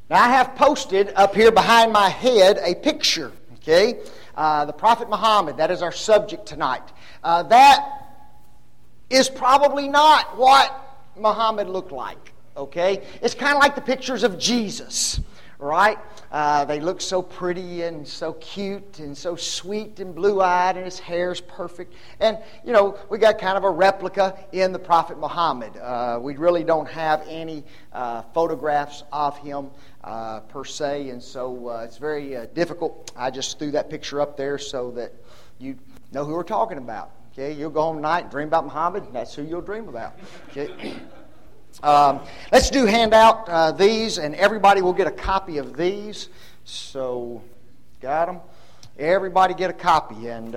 Now I have posted up here behind my head a picture, okay? The Prophet Muhammad, that is our subject tonight. That is probably not what Muhammad looked like, okay? It's kind of like the pictures of Jesus, right? They look so pretty and so cute and so sweet and blue-eyed, and his hair's perfect. And, you know, we got kind of a replica in the Prophet Muhammad. We really don't have any photographs of him per se, and so it's very difficult. I just threw that picture up there so that you know who we're talking about. Okay, you'll go home tonight and dream about Muhammad, and that's who you'll dream about. Okay. Let's hand out these, and everybody will get a copy of these. So, got them? Everybody get a copy, and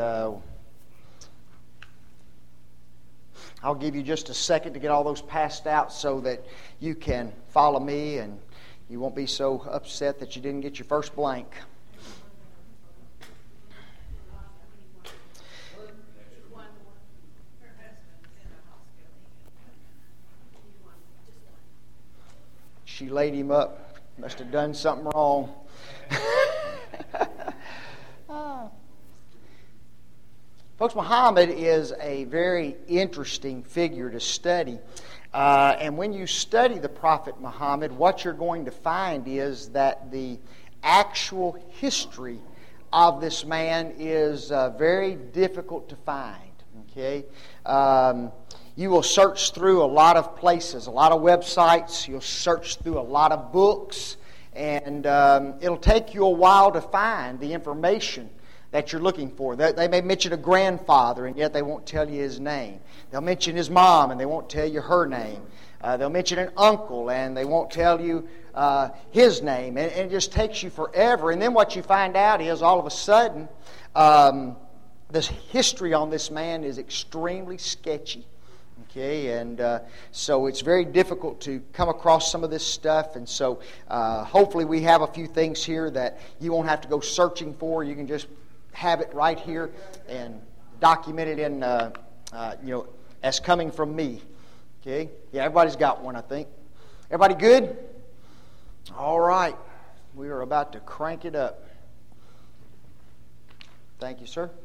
I'll give you just a second to get all those passed out so that you can follow me and you won't be so upset that you didn't get your first blank. She laid him up. Must have done something wrong. Folks, Muhammad is a very interesting figure to study. And when you study the Prophet Muhammad, what you're going to find is that the actual history of this man is very difficult to find. Okay? You will search through a lot of places, a lot of websites. You'll search through a lot of books. And it'll take you a while to find the information that you're looking for. They may mention a grandfather, and yet they won't tell you his name. They'll mention his mom, and they won't tell you her name. They'll mention an uncle, and they won't tell you his name. And it just takes you forever. And then what you find out is all of a sudden, this history on this man is extremely sketchy. Okay, and so it's very difficult to come across some of this stuff, and so hopefully we have a few things here that you won't have to go searching for. You can just have it right here and document it in, as coming from me. Okay, yeah, everybody's got one, I think. Everybody good? All right, we are about to crank it up. Thank you, sir.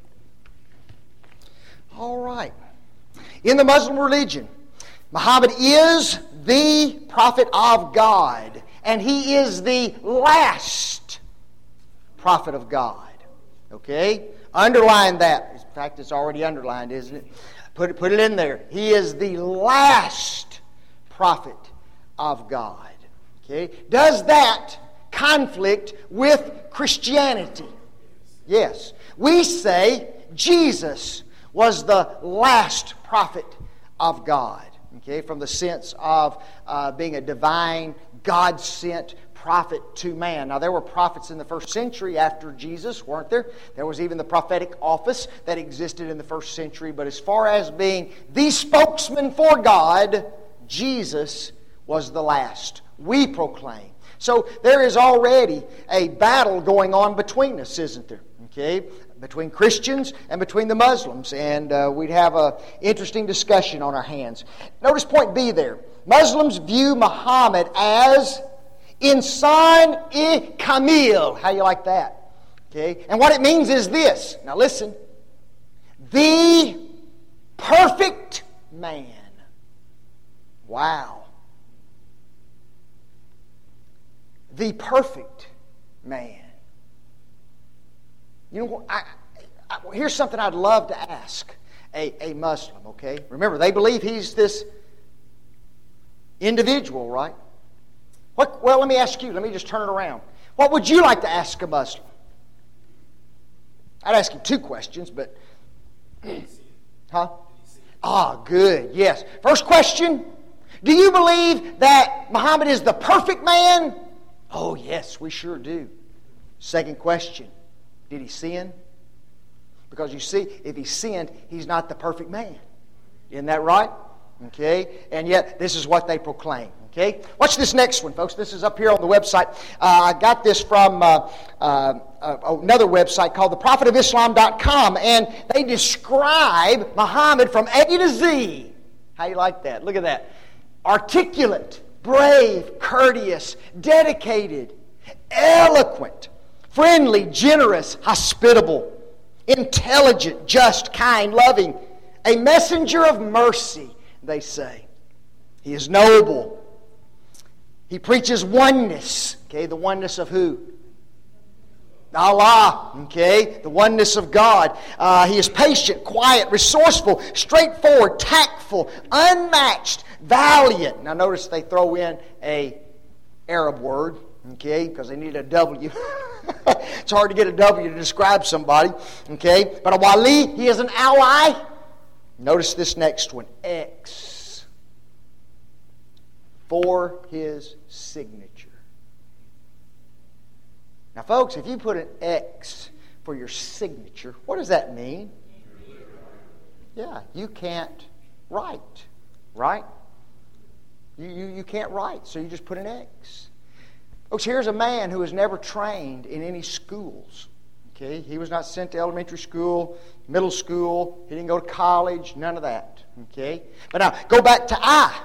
All right. In the Muslim religion, Muhammad is the prophet of God, and he is the last prophet of God. Okay? Underline that. In fact, it's already underlined, isn't it? Put it in there. He is the last prophet of God. Okay? Does that conflict with Christianity? Yes. We say Jesus was the last prophet of God, okay, from the sense of being a divine, God-sent prophet to man. Now, there were prophets in the first century after Jesus, weren't there? There was even the prophetic office that existed in the first century, but as far as being the spokesman for God, Jesus was the last. We proclaim. So there is already a battle going on between us, isn't there? Okay, between Christians and between the Muslims, and we'd have an interesting discussion on our hands. Notice point B there. Muslims view Muhammad as Insan-i-Kamil. How you like that? Okay, and what it means is this. Now listen. The perfect man. Wow. The perfect man. You know, here's something I'd love to ask a Muslim, okay? Remember, they believe he's this individual, right? Well, let me ask you. Let me just turn it around. What would you like to ask a Muslim? I'd ask him two questions, but... Huh? Ah, good, yes. First question, do you believe that Muhammad is the perfect man? Oh, yes, we sure do. Second question, did he sin? Because you see, if he sinned, he's not the perfect man. Isn't that right? Okay? And yet, this is what they proclaim. Okay? Watch this next one, folks. This is up here on the website. I got this from another website called theprophetofislam.com, and they describe Muhammad from A to Z. How you like that? Look at that. Articulate, brave, courteous, dedicated, eloquent, friendly, generous, hospitable, intelligent, just, kind, loving, a messenger of mercy, they say. He is noble. He preaches oneness. Okay, the oneness of who? Allah. Okay, the oneness of God. He is patient, quiet, resourceful, straightforward, tactful, unmatched, valiant. Now notice they throw in a Arab word. Okay, because they need a W. It's hard to get a W to describe somebody. Okay, but a wali, he is an ally. Notice this next one, X, for his signature. Now, folks, if you put an X for your signature, what does that mean? Yeah, you can't write, right? You can't write, so you just put an X. Folks, here's a man who was never trained in any schools. Okay, he was not sent to elementary school, middle school. He didn't go to college, none of that. Okay, but now go back to I.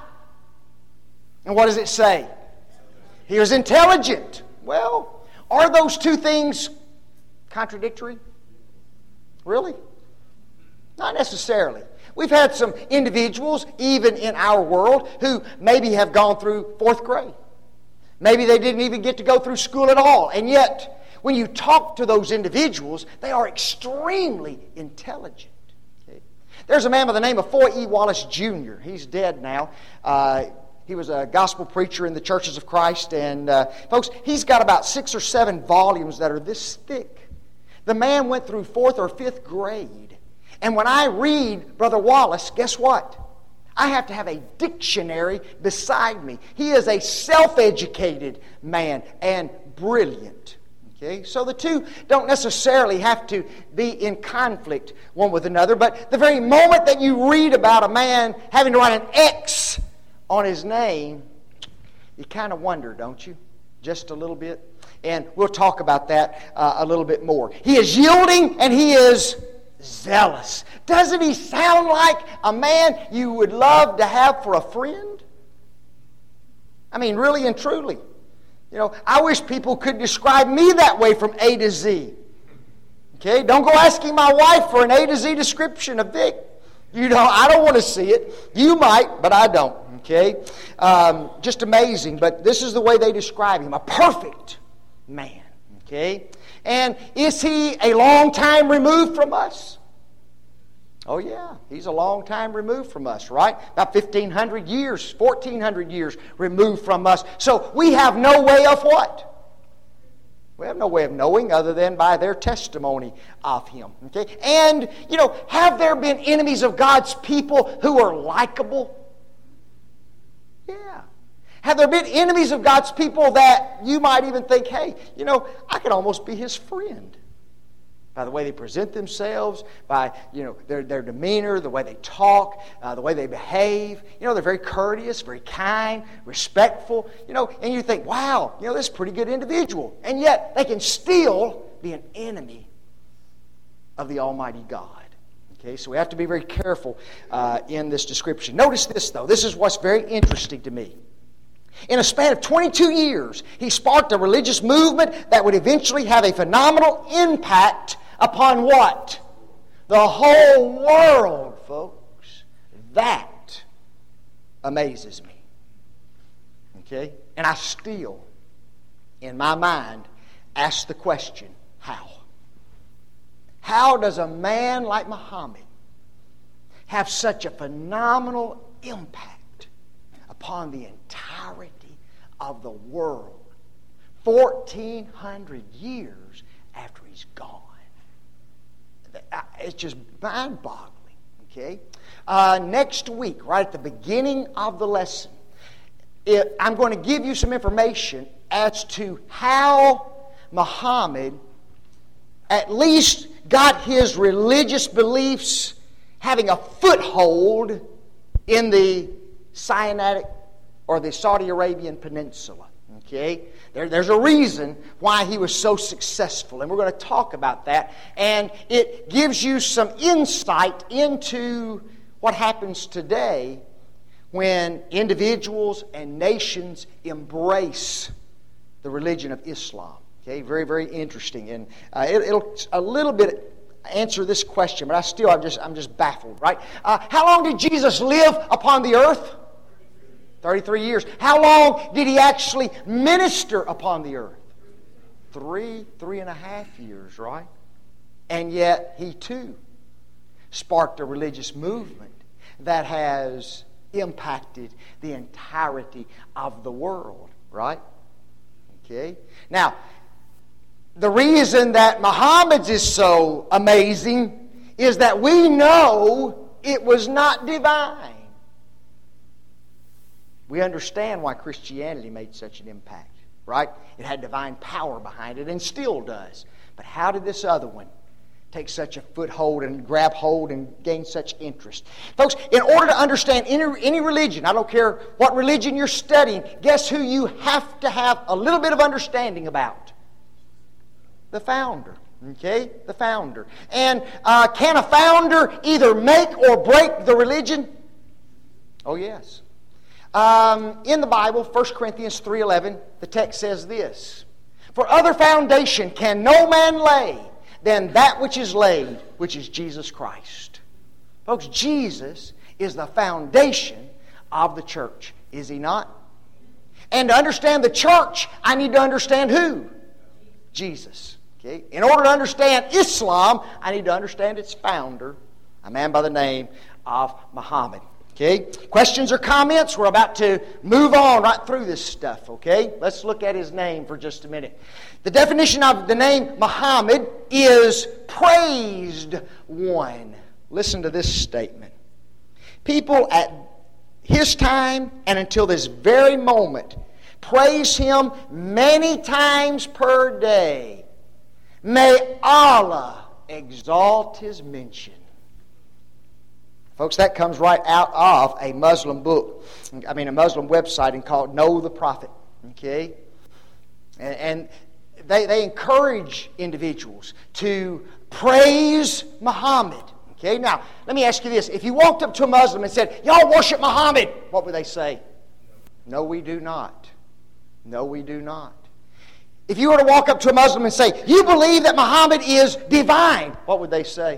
And what does it say? He was intelligent. Well, are those two things contradictory? Really? Not necessarily. We've had some individuals, even in our world, who maybe have gone through 4th grade. Maybe they didn't even get to go through school at all. And yet, when you talk to those individuals, they are extremely intelligent. Okay? There's a man by the name of Foy E. Wallace Jr. He's dead now. He was a gospel preacher in the Churches of Christ. And folks, he's got about 6 or 7 volumes that are this thick. The man went through 4th or 5th grade. And when I read Brother Wallace, guess what? I have to have a dictionary beside me. He is a self-educated man and brilliant. Okay? So the two don't necessarily have to be in conflict one with another, but the very moment that you read about a man having to write an X on his name, you kind of wonder, don't you? Just a little bit. And we'll talk about that a little bit more. He is yielding and he is zealous. Doesn't he sound like a man you would love to have for a friend? I mean, really and truly. You know, I wish people could describe me that way from A to Z. Okay, don't go asking my wife for an A to Z description of Vic. You know, I don't want to see it. You might, but I don't. Okay, just amazing. But this is the way they describe him: a perfect man. Okay. And is he a long time removed from us? Oh yeah, he's a long time removed from us, right? About 1,500 years, 1,400 years removed from us. So we have no way of what? We have no way of knowing other than by their testimony of him. Okay? And, you know, have there been enemies of God's people who are likable? Yeah. Have there been enemies of God's people that you might even think, hey, you know, I could almost be his friend? By the way they present themselves, by, you know, their demeanor, the way they talk, the way they behave. You know, they're very courteous, very kind, respectful. You know, and you think, wow, you know, this is a pretty good individual. And yet they can still be an enemy of the Almighty God. Okay, so we have to be very careful in this description. Notice this, though. This is what's very interesting to me. In a span of 22 years, he sparked a religious movement that would eventually have a phenomenal impact upon what? The whole world, folks. That amazes me. Okay? And I still, in my mind, ask the question, how? How does a man like Muhammad have such a phenomenal impact upon the entirety of the world 1,400 years after he's gone? It's just mind-boggling. Okay? Next week, right at the beginning of the lesson, I'm going to give you some information as to how Muhammad at least got his religious beliefs having a foothold in the Sinaitic or the Saudi Arabian Peninsula. Okay? There's a reason why he was so successful, and we're going to talk about that. And it gives you some insight into what happens today when individuals and nations embrace the religion of Islam. Okay, very, very interesting. And it'll a little bit answer this question, but I'm just baffled, right? How long did Jesus live upon the earth? 33 years. How long did He actually minister upon the earth? 3.5 years, right? And yet He too sparked a religious movement that has impacted the entirety of the world, right? Okay. Now, the reason that Muhammad's is so amazing is that we know it was not divine. We understand why Christianity made such an impact, right? It had divine power behind it and still does. But how did this other one take such a foothold and grab hold and gain such interest? Folks, in order to understand any religion, I don't care what religion you're studying, guess who you have to have a little bit of understanding about? The founder. Okay? The founder. And can a founder either make or break the religion? Oh, yes. In the Bible, 1 Corinthians 3:11, the text says this: "For other foundation can no man lay than that which is laid, which is Jesus Christ." Folks, Jesus is the foundation of the church. Is He not? And to understand the church, I need to understand who? Jesus. Okay? In order to understand Islam, I need to understand its founder, a man by the name of Muhammad. Okay? Questions or comments? We're about to move on right through this stuff. Okay? Let's look at his name for just a minute. The definition of the name Muhammad is praised one. Listen to this statement. People at his time and until this very moment praise him many times per day. May Allah exalt his mention. Folks, that comes right out of a Muslim book. A Muslim website called Know the Prophet. Okay? And they encourage individuals to praise Muhammad. Okay? Now, let me ask you this. If you walked up to a Muslim and said, "Y'all worship Muhammad," what would they say? No, we do not. No, we do not. If you were to walk up to a Muslim and say, "You believe that Muhammad is divine," what would they say?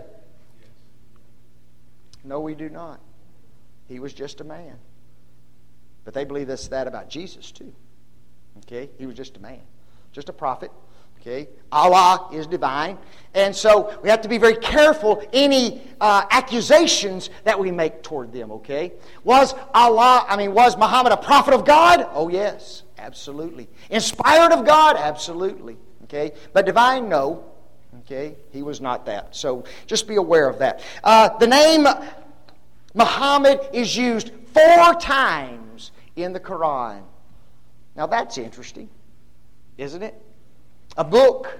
No, we do not. He was just a man. But they believe that about Jesus too. Okay? He was just a man. Just a prophet. Okay? Allah is divine. And so we have to be very careful any accusations that we make toward them. Okay? Was Muhammad a prophet of God? Oh yes. Absolutely. Inspired of God? Absolutely. Okay? But divine? No. Okay? He was not that. So just be aware of that. The name Muhammad is used 4 times in the Quran. Now that's interesting, isn't it? A book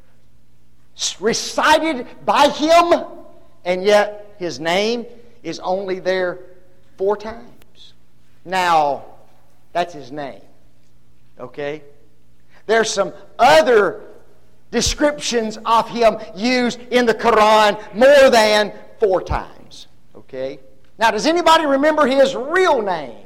recited by him, and yet his name is only there 4 times. Now, that's his name. Okay? There's some other descriptions of him used in the Quran more than 4 times. Okay? Now, does anybody remember his real name?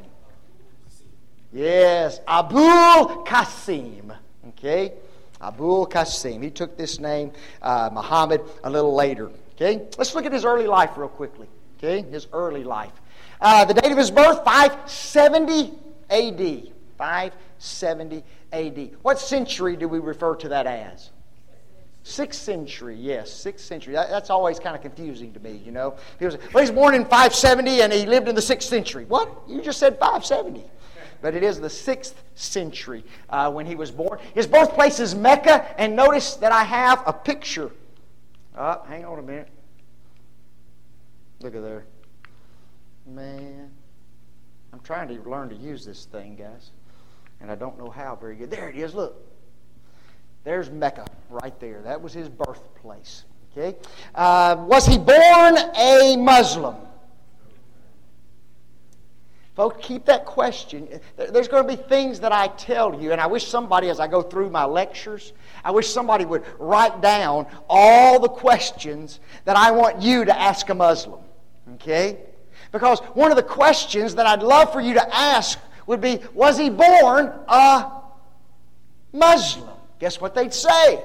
Yes, Abul Qasim. Okay? Abul Qasim. He took this name, Muhammad, a little later. Okay? Let's look at his early life real quickly. Okay? His early life. The date of his birth, 570 A.D. 570 A.D. What century do we refer to that as? 6th century, yes, 6th century. That's always kind of confusing to me, you know. People say, well, he's born in 570 and he lived in the 6th century. What? You just said 570. But it is the 6th century when he was born. His birthplace is Mecca, and notice that I have a picture. Hang on a minute. Look at there. Man, I'm trying to learn to use this thing, guys. And I don't know how very good. There it is, look. There's Mecca right there. That was his birthplace. Okay? Was he born a Muslim? Folks, keep that question. There's going to be things that I tell you, and I wish somebody, as I go through my lectures, I wish somebody would write down all the questions that I want you to ask a Muslim. Okay? Because one of the questions that I'd love for you to ask would be, was he born a Muslim? Guess what they'd say?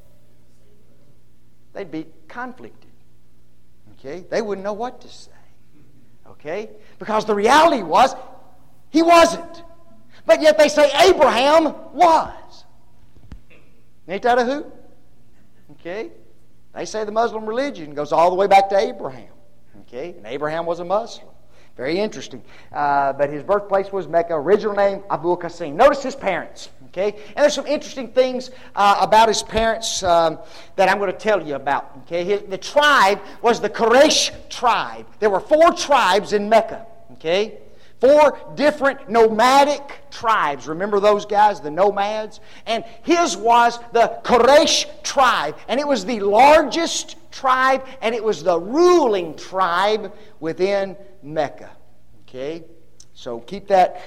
They'd be conflicted. Okay? They wouldn't know what to say. Okay? Because the reality was, he wasn't. But yet they say Abraham was. Ain't that a hoot? Okay? They say the Muslim religion goes all the way back to Abraham. Okay? And Abraham was a Muslim. Very interesting. But his birthplace was Mecca. Original name, Abu Qasim. Notice his parents. Okay? And there's some interesting things about his parents that I'm going to tell you about. Okay? The tribe was the Quraysh tribe. There were 4 tribes in Mecca. Okay? 4 different nomadic tribes. Remember those guys, the nomads? And his was the Quraysh tribe. And it was the largest tribe, and it was the ruling tribe within Mecca. Okay? So keep that,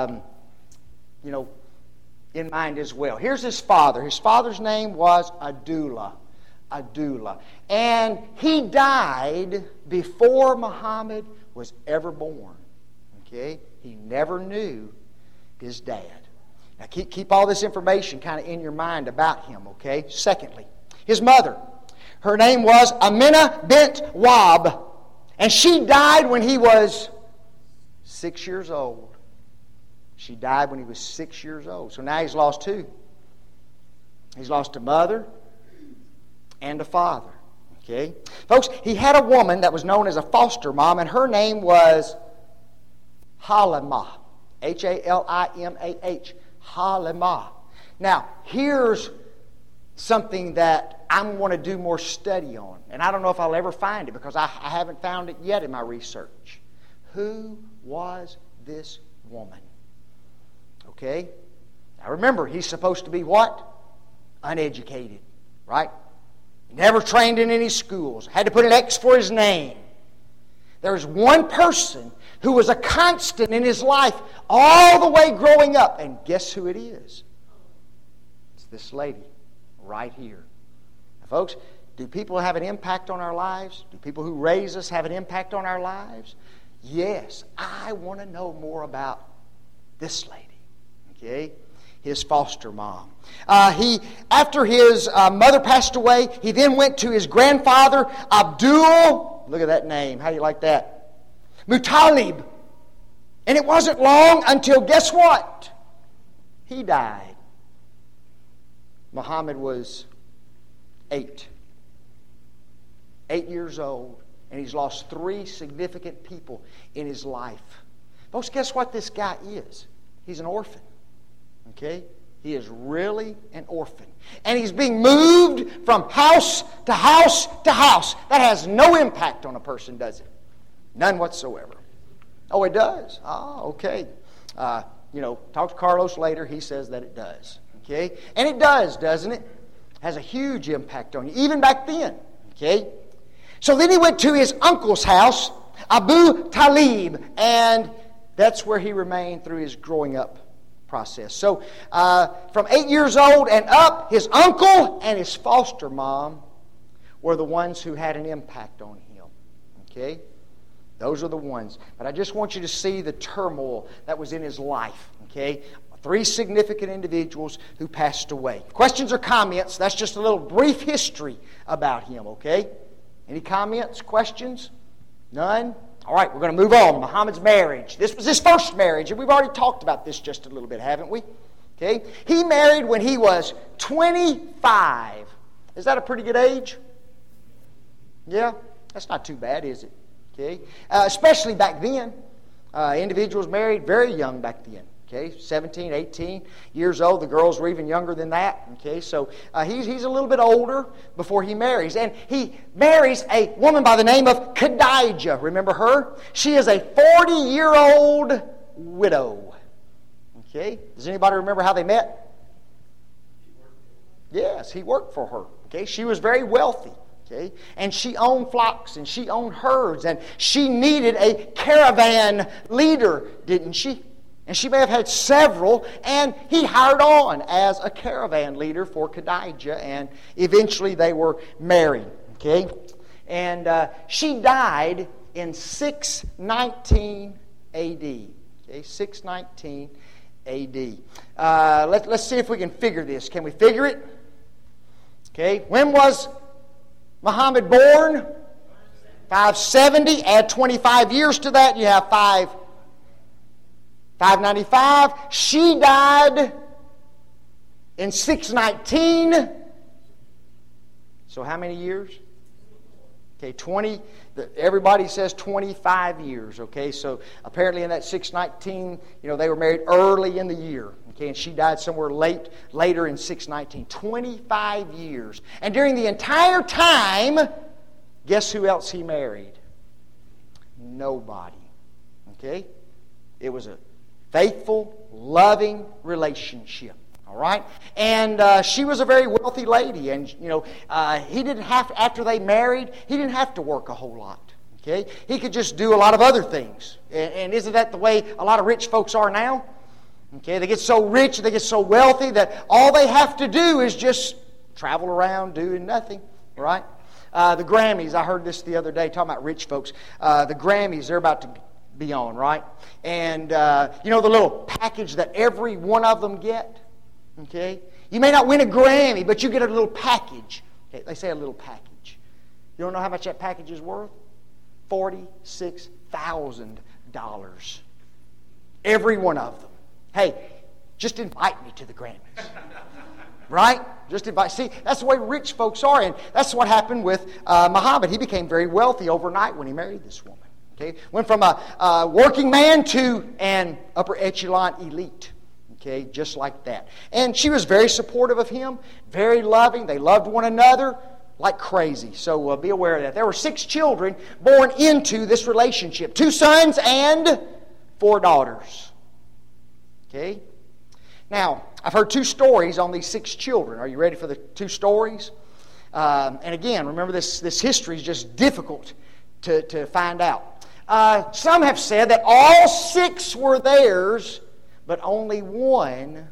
in mind as well. Here's his father. His father's name was Abdullah. And he died before Muhammad was ever born. Okay? He never knew his dad. Now keep all this information kind of in your mind about him, okay? Secondly, his mother. Her name was Amina bint Wahb. And she died when he was 6 years old. She died when he was 6 years old. So now he's lost 2. He's lost a mother and a father. Okay? Folks, he had a woman that was known as a foster mom, and her name was Halimah. Halimah. Halimah. Now, here's something that I'm going to do more study on. And I don't know if I'll ever find it because I haven't found it yet in my research. Who was this woman? Okay? Now remember, he's supposed to be what? Uneducated. Right? Never trained in any schools. Had to put an X for his name. There's one person who was a constant in his life all the way growing up. And guess who it is? It's this lady right here. Now, folks, do people have an impact on our lives? Do people who raise us have an impact on our lives? Yes. I want to know more about this lady. Okay? His foster mom. After his mother passed away, he then went to his grandfather, Abdul. Look at that name. How do you like that? Muttalib. And it wasn't long until, guess what? He died. Muhammad was 8. 8 years old. And he's lost 3 significant people in his life. Folks, guess what this guy is? He's an orphan. Okay? He is really an orphan. And he's being moved from house to house to house. That has no impact on a person, does it? None whatsoever. Oh, it does? Oh, okay. Talk to Carlos later. He says that it does. Okay? And it does, doesn't it? Has a huge impact on you, even back then. Okay? So then he went to his uncle's house, Abu Talib, and that's where he remained through his growing up process. So from 8 years old and up, his uncle and his foster mom were the ones who had an impact on him. Okay? Those are the ones. But I just want you to see the turmoil that was in his life. Okay? 3 significant individuals who passed away. Questions or comments? That's just a little brief history about him. Okay? Any comments? Questions? None? All right, we're going to move on. Muhammad's marriage. This was his first marriage, and we've already talked about this just a little bit, haven't we? Okay? He married when he was 25. Is that a pretty good age? Yeah? That's not too bad, is it? Okay? Especially back then. Individuals married very young back then. Okay? 17, 18 years old. The girls were even younger than that. Okay? So he's a little bit older before he marries. And he marries a woman by the name of Khadijah. Remember her? She is a 40-year-old widow. Okay? Does anybody remember how they met? Yes, he worked for her. Okay? She was very wealthy. Okay? And she owned flocks and she owned herds and she needed a caravan leader, didn't she? And she may have had several, and he hired on as a caravan leader for Khadijah, and eventually they were married. Okay? And she died in 619 A.D. Okay, 619 A.D. Let's see if we can figure this. Can we figure it? Okay, when was Muhammad born? 570. Add 25 years to that, you have 595. She died in 619. So how many years? Okay, 20. Everybody says 25 years. Okay, so apparently in that 619, they were married early in the year. Okay, and she died somewhere later in 619. 25 years. And during the entire time, guess who else he married? Nobody. Okay? It was a faithful, loving relationship. All right? And she was a very wealthy lady. And, he didn't have to, after they married, he didn't have to work a whole lot. Okay? He could just do a lot of other things. And isn't that the way a lot of rich folks are now? Okay? They get so rich, they get so wealthy that all they have to do is just travel around doing nothing. Right? The Grammys, I heard this the other day, talking about rich folks. The Grammys, they're about to be on, right? And, the little package that every one of them get? Okay? You may not win a Grammy, but you get a little package. Okay, they say a little package. You don't know how much that package is worth? $46,000. Every one of them. Hey, just invite me to the Grammys. Right? Just invite. See, that's the way rich folks are. And that's what happened with Muhammad. He became very wealthy overnight when he married this woman. Okay? Went from a working man to an upper echelon elite. Okay, just like that. And she was very supportive of him, very loving. They loved one another like crazy. So be aware of that. There were 6 children born into this relationship. 2 sons and 4 daughters. Okay? Now, I've heard 2 stories on these 6 children. Are you ready for the 2 stories? And again, remember this history is just difficult to find out. Some have said that all 6 were theirs, but only one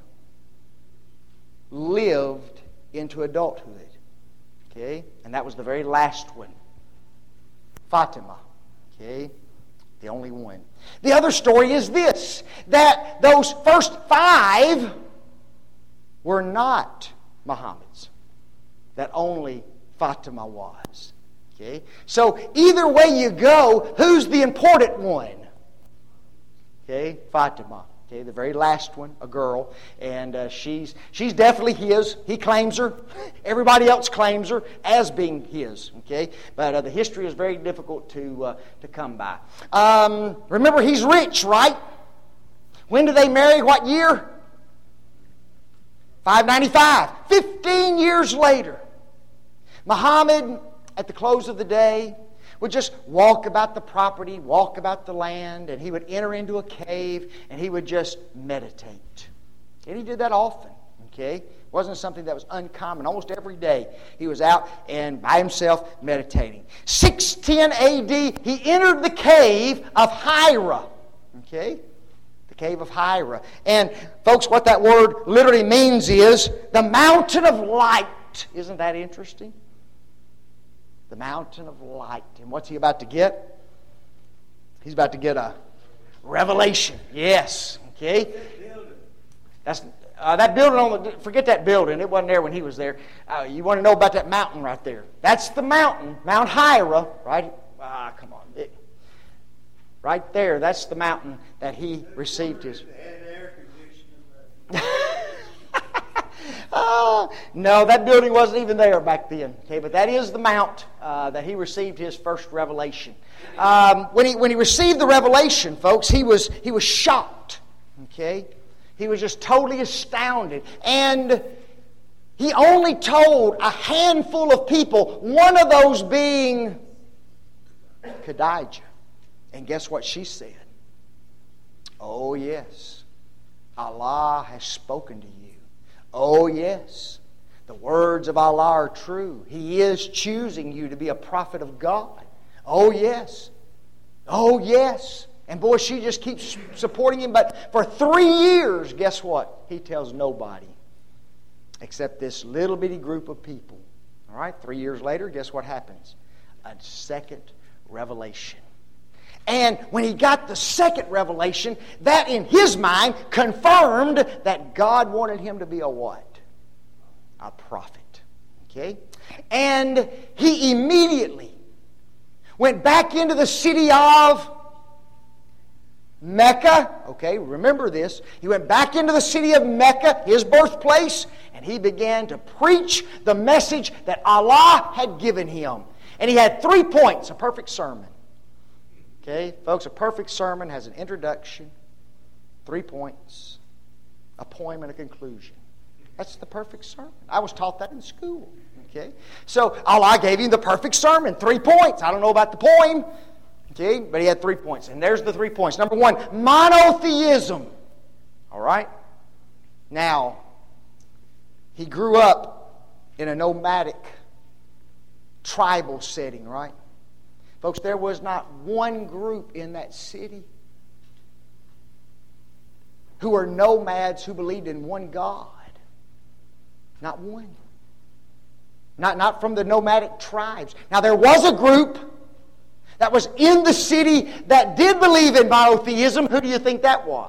lived into adulthood. Okay? And that was the very last one. Fatima. Okay? The only one. The other story is this, that those first 5 were not Muhammad's. That only Fatima was. Okay? So either way you go, who's the important one? Okay? Fatima. Okay, the very last one, a girl, and she's definitely his. He claims her. Everybody else claims her as being his. Okay, but the history is very difficult to come by. Remember, he's rich, right? When did they marry? What year? 595. 15 years later, Muhammad, at the close of the day, would just walk about the property, walk about the land, and he would enter into a cave, and he would just meditate. And he did that often, okay? It wasn't something that was uncommon. Almost every day he was out and by himself meditating. 610 A.D., he entered the cave of Hira, okay? The cave of Hira. And, folks, what that word literally means is the mountain of light. Isn't that interesting? The mountain of light. And what's he about to get? He's about to get a revelation. Yes. Okay? That's that building forget that building. It wasn't there when he was there. You want to know about that mountain right there. That's the mountain, Mount Hira, right? Come on. Right there, that's the mountain that he received his... No, that building wasn't even there back then. Okay, but that is the mount that he received his first revelation. When he received the revelation, folks, he was shocked. Okay, he was just totally astounded, and he only told a handful of people. One of those being Khadijah, and guess what she said? Oh yes, Allah has spoken to you. Oh yes, the words of Allah are true. He is choosing you to be a prophet of God. Oh yes. Oh yes. And boy, she just keeps supporting him. But for 3 years, guess what? He tells nobody except this little bitty group of people. All right, 3 years later, guess what happens? A second revelation. And when he got the second revelation, that in his mind confirmed that God wanted him to be a what? A prophet. Okay? And he immediately went back into the city of Mecca. Okay, remember this. He went back into the city of Mecca, his birthplace, and he began to preach the message that Allah had given him. And he had 3 points, a perfect sermon. Okay, folks, a perfect sermon has an introduction, 3 points, a poem, and a conclusion. That's the perfect sermon. I was taught that in school. Okay, so Allah gave him the perfect sermon, 3 points. I don't know about the poem, okay, but he had 3 points. And there's the 3 points. Number one, monotheism. All right? Now, he grew up in a nomadic, tribal setting, right? Folks, there was not one group in that city who were nomads who believed in one God. Not one. Not from the nomadic tribes. Now, there was a group that was in the city that did believe in monotheism. Who do you think that was?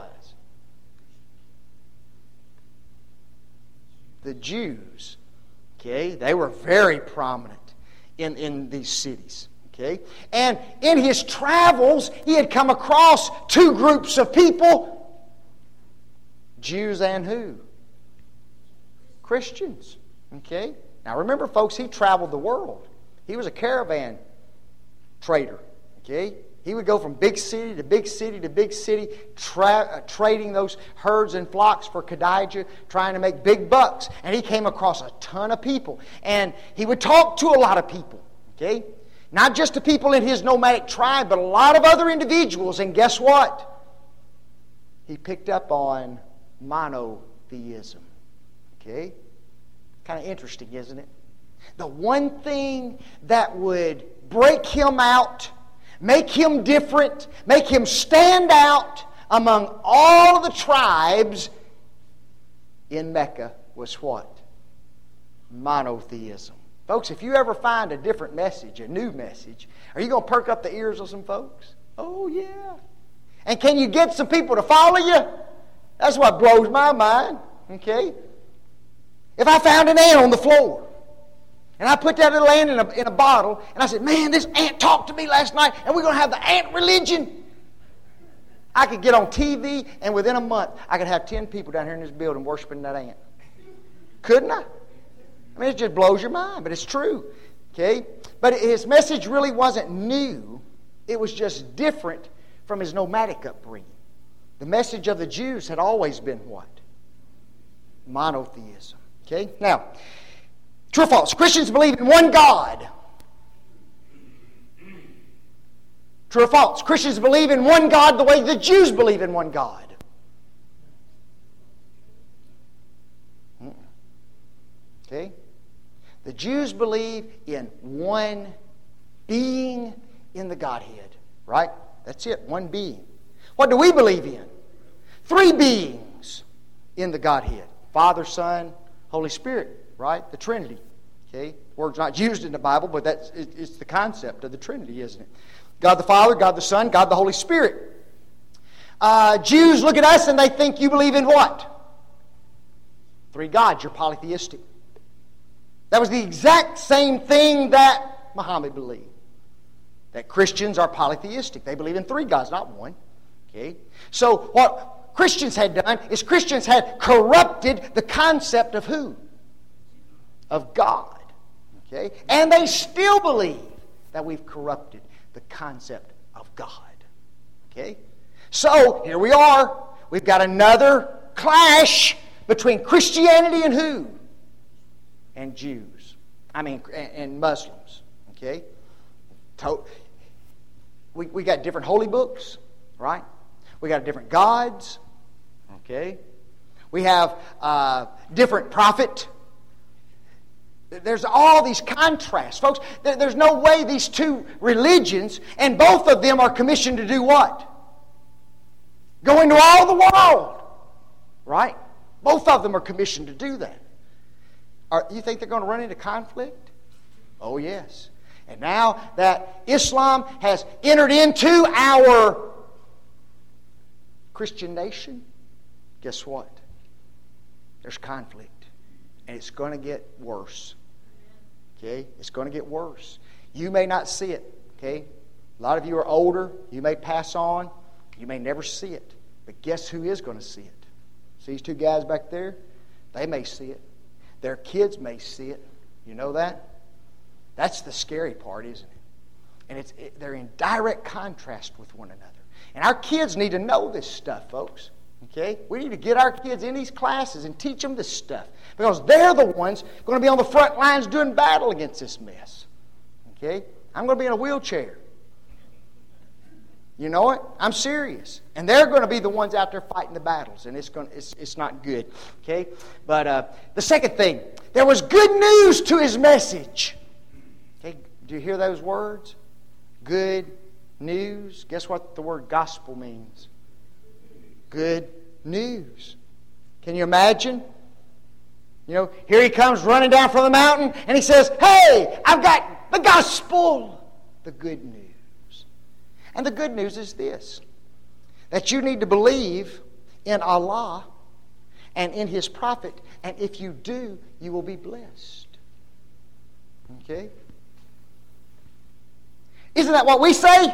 The Jews. Okay, they were very prominent in these cities. Okay, and in his travels, he had come across 2 groups of people. Jews and who? Christians. Okay. Now remember, folks, he traveled the world. He was a caravan trader. Okay. He would go from big city to big city to big city, trading those herds and flocks for Khadijah, trying to make big bucks. And he came across a ton of people. And he would talk to a lot of people. Okay. Not just to people in his nomadic tribe, but a lot of other individuals. And guess what? He picked up on monotheism. Okay? Kind of interesting, isn't it? The one thing that would break him out, make him different, make him stand out among all of the tribes in Mecca was what? Monotheism. Folks, if you ever find a different message, a new message, are you going to perk up the ears of some folks? Oh, yeah. And can you get some people to follow you? That's what blows my mind. Okay? If I found an ant on the floor, and I put that little ant in a bottle, and I said, man, this ant talked to me last night, and we're going to have the ant religion. I could get on TV, and within a month, I could have 10 people down here in this building worshiping that ant. Couldn't I? I mean, it just blows your mind, but it's true. Okay? But his message really wasn't new. It was just different from his nomadic upbringing. The message of the Jews had always been what? Monotheism. Okay? Now, true or false? Christians believe in one God. True or false? Christians believe in one God the way the Jews believe in one God. Okay? The Jews believe in one being in the Godhead. Right? That's it. One being. What do we believe in? 3 beings in the Godhead. Father, Son, Holy Spirit. Right? The Trinity. Okay? Word's not used in the Bible, but it's the concept of the Trinity, isn't it? God the Father, God the Son, God the Holy Spirit. Jews look at us and they think you believe in what? 3 gods. You're polytheistic. That was the exact same thing that Muhammad believed. That Christians are polytheistic. They believe in 3 gods, not one. Okay? So what Christians had done is Christians had corrupted the concept of who? Of God. Okay? And they still believe that we've corrupted the concept of God. Okay? So here we are. We've got another clash between Christianity and who? And Jews. And Muslims. Okay? We got different holy books, right? We got different gods. Okay? We have different prophet. There's all these contrasts. Folks, there's no way these 2 religions, and both of them are commissioned to do what? Go into all the world. Right? Both of them are commissioned to do that. You think they're going to run into conflict? Oh, yes. And now that Islam has entered into our Christian nation, guess what? There's conflict. And it's going to get worse. Okay? It's going to get worse. You may not see it. Okay? A lot of you are older. You may pass on. You may never see it. But guess who is going to see it? See these two guys back there? They may see it. Their kids may see it. You know that? That's the scary part, isn't it? And they're in direct contrast with one another. And our kids need to know this stuff, folks. Okay? We need to get our kids in these classes and teach them this stuff. Because they're the ones going to be on the front lines doing battle against this mess. Okay? I'm going to be in a wheelchair. You know it? I'm serious. And they're going to be the ones out there fighting the battles. And it's not good. Okay? But the second thing, there was good news to his message. Okay? Do you hear those words? Good news. Guess what the word gospel means? Good news. Can you imagine? You know, here he comes running down from the mountain and he says, hey, I've got the gospel, the good news. And the good news is this, that you need to believe in Allah and in His prophet, and if you do, you will be blessed. Okay? Isn't that what we say?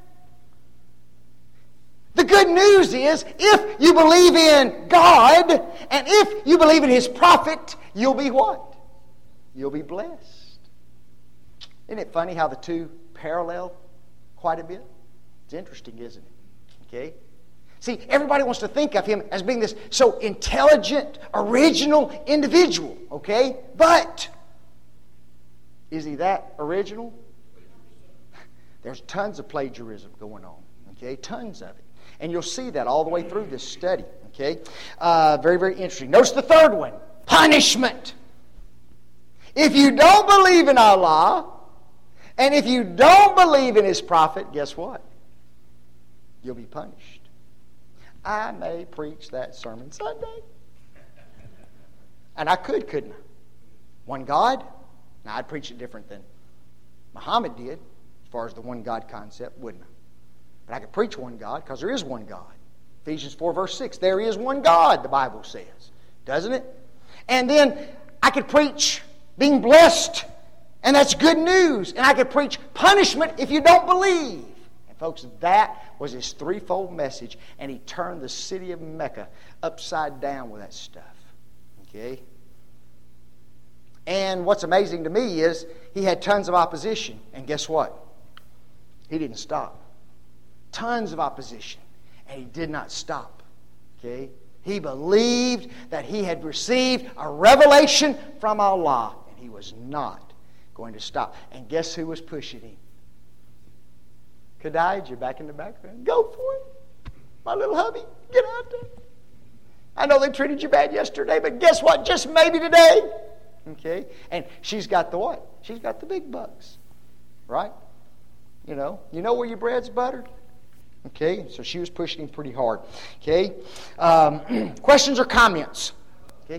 The good news is, if you believe in God, and if you believe in His prophet, you'll be what? You'll be blessed. Isn't it funny how the two parallel quite a bit? It's interesting, isn't it? Okay? See, everybody wants to think of him as being this so intelligent, original individual. Okay? But, is he that original? There's tons of plagiarism going on. Okay? Tons of it. And you'll see that all the way through this study. Okay? Very, very interesting. Notice the third one. Punishment. If you don't believe in Allah, and if you don't believe in His prophet, guess what? You'll be punished. I may preach that sermon Sunday. And I couldn't I? One God? Now, I'd preach it different than Muhammad did, as far as the one God concept, wouldn't I? But I could preach one God, because there is one God. Ephesians 4, verse 6. There is one God, the Bible says. Doesn't it? And then I could preach being blessed, and that's good news. And I could preach punishment if you don't believe. And folks, that was his threefold message, and he turned the city of Mecca upside down with that stuff. Okay? And what's amazing to me is he had tons of opposition. And guess what? He didn't stop. Tons of opposition. And he did not stop. Okay? He believed that he had received a revelation from Allah. And he was not going to stop. And guess who was pushing him? Khadijah back in the background. Go for it. My little hubby. Get out there. I know they treated you bad yesterday, but guess what? Just maybe today. Okay? And she's got the what? She's got the big bucks. Right? You know where your bread's buttered? Okay? So she was pushing him pretty hard. Okay? Questions or comments? Okay?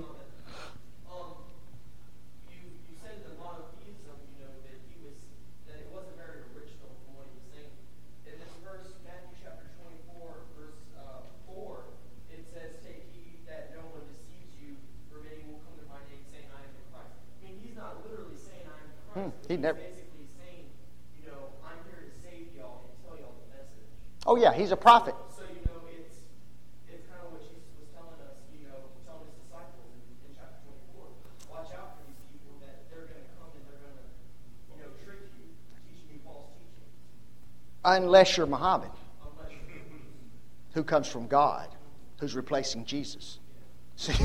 You said in the monotheism, that it wasn't very original from what he was saying. In this verse, Matthew chapter 24, verse 4, it says, "Take heed that no one deceives you, for many will come to my name saying, I am the Christ." I mean, he's not literally saying, I am the Christ. He's basically saying, I'm here to save y'all and tell y'all the message. Oh yeah, he's a prophet. So, it's kind of what Jesus was telling us, telling his disciples in chapter 24. Watch out for these people that they're going to come and they're going to, trick you, teaching you false teachings. Unless you're Muhammad, who comes from God, who's replacing Jesus. See,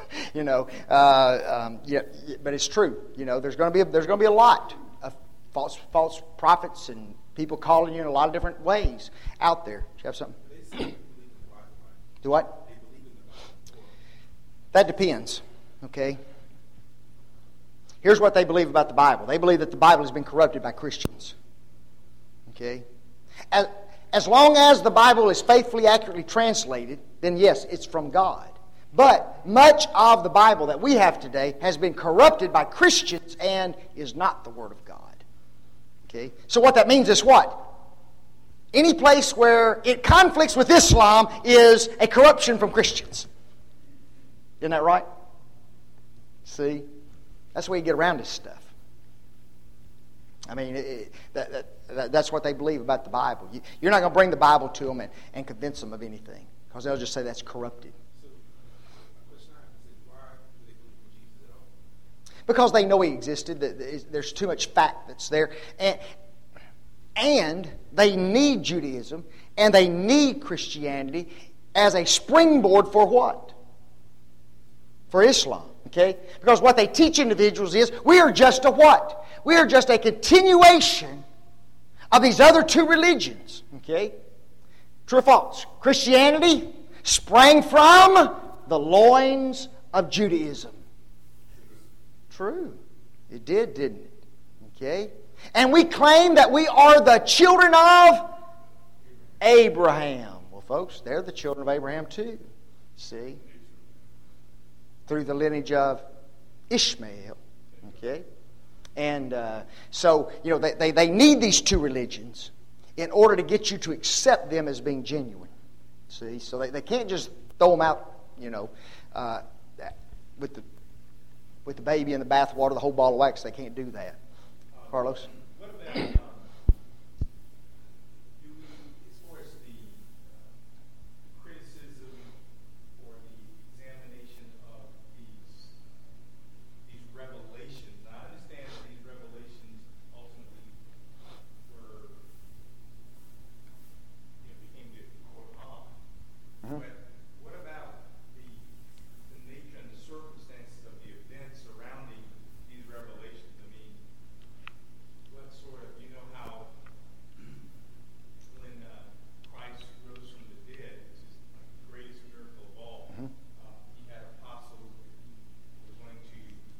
but it's true. There's going to be a lot of false prophets and people calling you in a lot of different ways out there. Do you have something? Do what? That depends. Okay. Here's what they believe about the Bible. They believe that the Bible has been corrupted by Christians. Okay. As long as the Bible is faithfully, accurately translated, then yes, it's from God. But much of the Bible that we have today has been corrupted by Christians and is not the Word of God. Okay? So what that means is what? Any place where it conflicts with Islam is a corruption from Christians. Isn't that right? See? That's the way you get around this stuff. I mean, that's what they believe about the Bible. You're not going to bring the Bible to them and convince them of anything, because they'll just say that's corrupted. So, question I have is, why do they believe in Jesus at all? Because they know He existed. There's too much fact that's there. And they need Judaism, and they need Christianity as a springboard for what? For Islam. Okay? Because what they teach individuals is, we are just a what? We are just a continuation of these other two religions. Okay? True or false? Christianity sprang from the loins of Judaism. True. It did, didn't it? Okay? And we claim that we are the children of Abraham. Well, folks, they're the children of Abraham too. See? Through the lineage of Ishmael. Okay? And so, they need these two religions in order to get you to accept them as being genuine. See? So they can't just throw them out, with the baby in the bathwater, the whole ball of wax. They can't do that. Carlos? What about, as far as the criticism or the examination of these revelations? Now, I understand that these revelations ultimately became the Quran. Mm-hmm. But what about the nature and the circumstances of the events surrounding these revelations? I mean, what sort of, how when Christ rose from the dead, which is like the greatest miracle of all, he had apostles that he was going to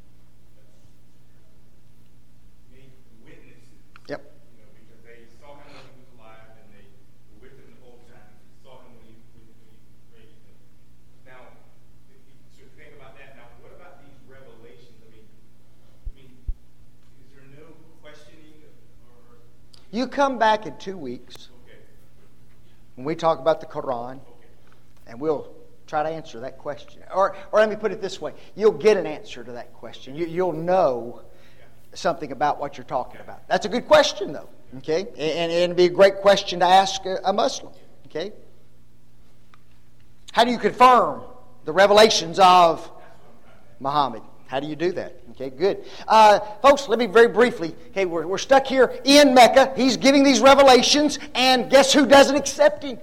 make witnesses. Yep. Because they saw him when he was alive, and they were with him the whole time. They saw him when he raised him. Now, so think about that. Now, what about these revelations? I mean, is there no questioning or? You come back in 2 weeks Okay. when we talk about the Quran, and we'll try to answer that question. Or let me put it this way. You'll get an answer to that question. You'll know something about what you're talking about. That's a good question, though. Okay? And it'd be a great question to ask a Muslim. Okay? How do you confirm the revelations of Muhammad? How do you do that? Okay, good. Folks, let me very briefly, okay, we're stuck here in Mecca. He's giving these revelations, and guess who doesn't accept him?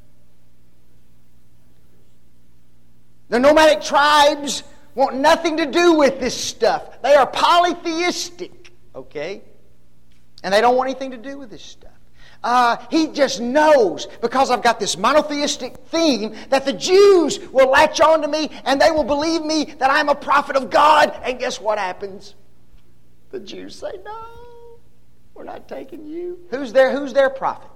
The nomadic tribes want nothing to do with this stuff. They are polytheistic, okay? And they don't want anything to do with this stuff. He just knows, because I've got this monotheistic theme, that the Jews will latch on to me and they will believe me that I'm a prophet of God. And guess what happens? The Jews say, no, we're not taking you. Who's their prophet?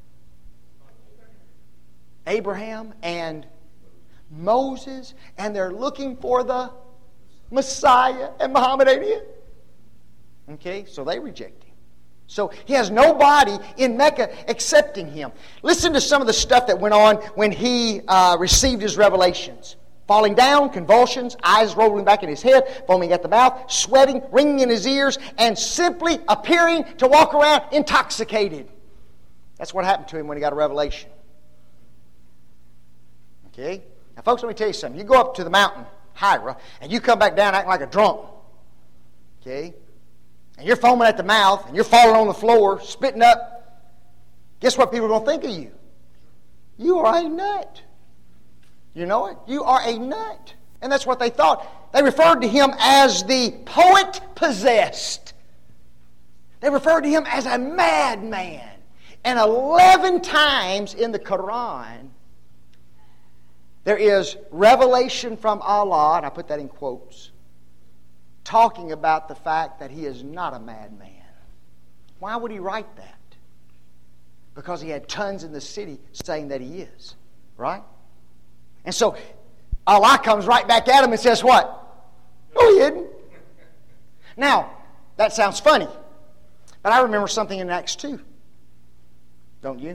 Abraham and Moses. And they're looking for the Messiah, and Muhammad ain't it. Okay, so they reject him. So he has nobody in Mecca accepting him. Listen to some of the stuff that went on when he received his revelations. Falling down, convulsions, eyes rolling back in his head, foaming at the mouth, sweating, ringing in his ears, and simply appearing to walk around intoxicated. That's what happened to him when he got a revelation. Okay? Now folks, let me tell you something. You go up to the mountain, Hira, and you come back down acting like a drunk. Okay? And you're foaming at the mouth, and you're falling on the floor, spitting up. Guess what people are going to think of you? You are a nut. You know it? You are a nut. And that's what they thought. They referred to him as the poet possessed. They referred to him as a madman. And 11 times in the Quran, there is revelation from Allah, and I put that in quotes, talking about the fact that he is not a madman. Why would he write that? Because he had tons in the city saying that he is. Right? And so Allah comes right back at him and says what? No, he didn't. Now, that sounds funny. But I remember something in Acts 2. Don't you?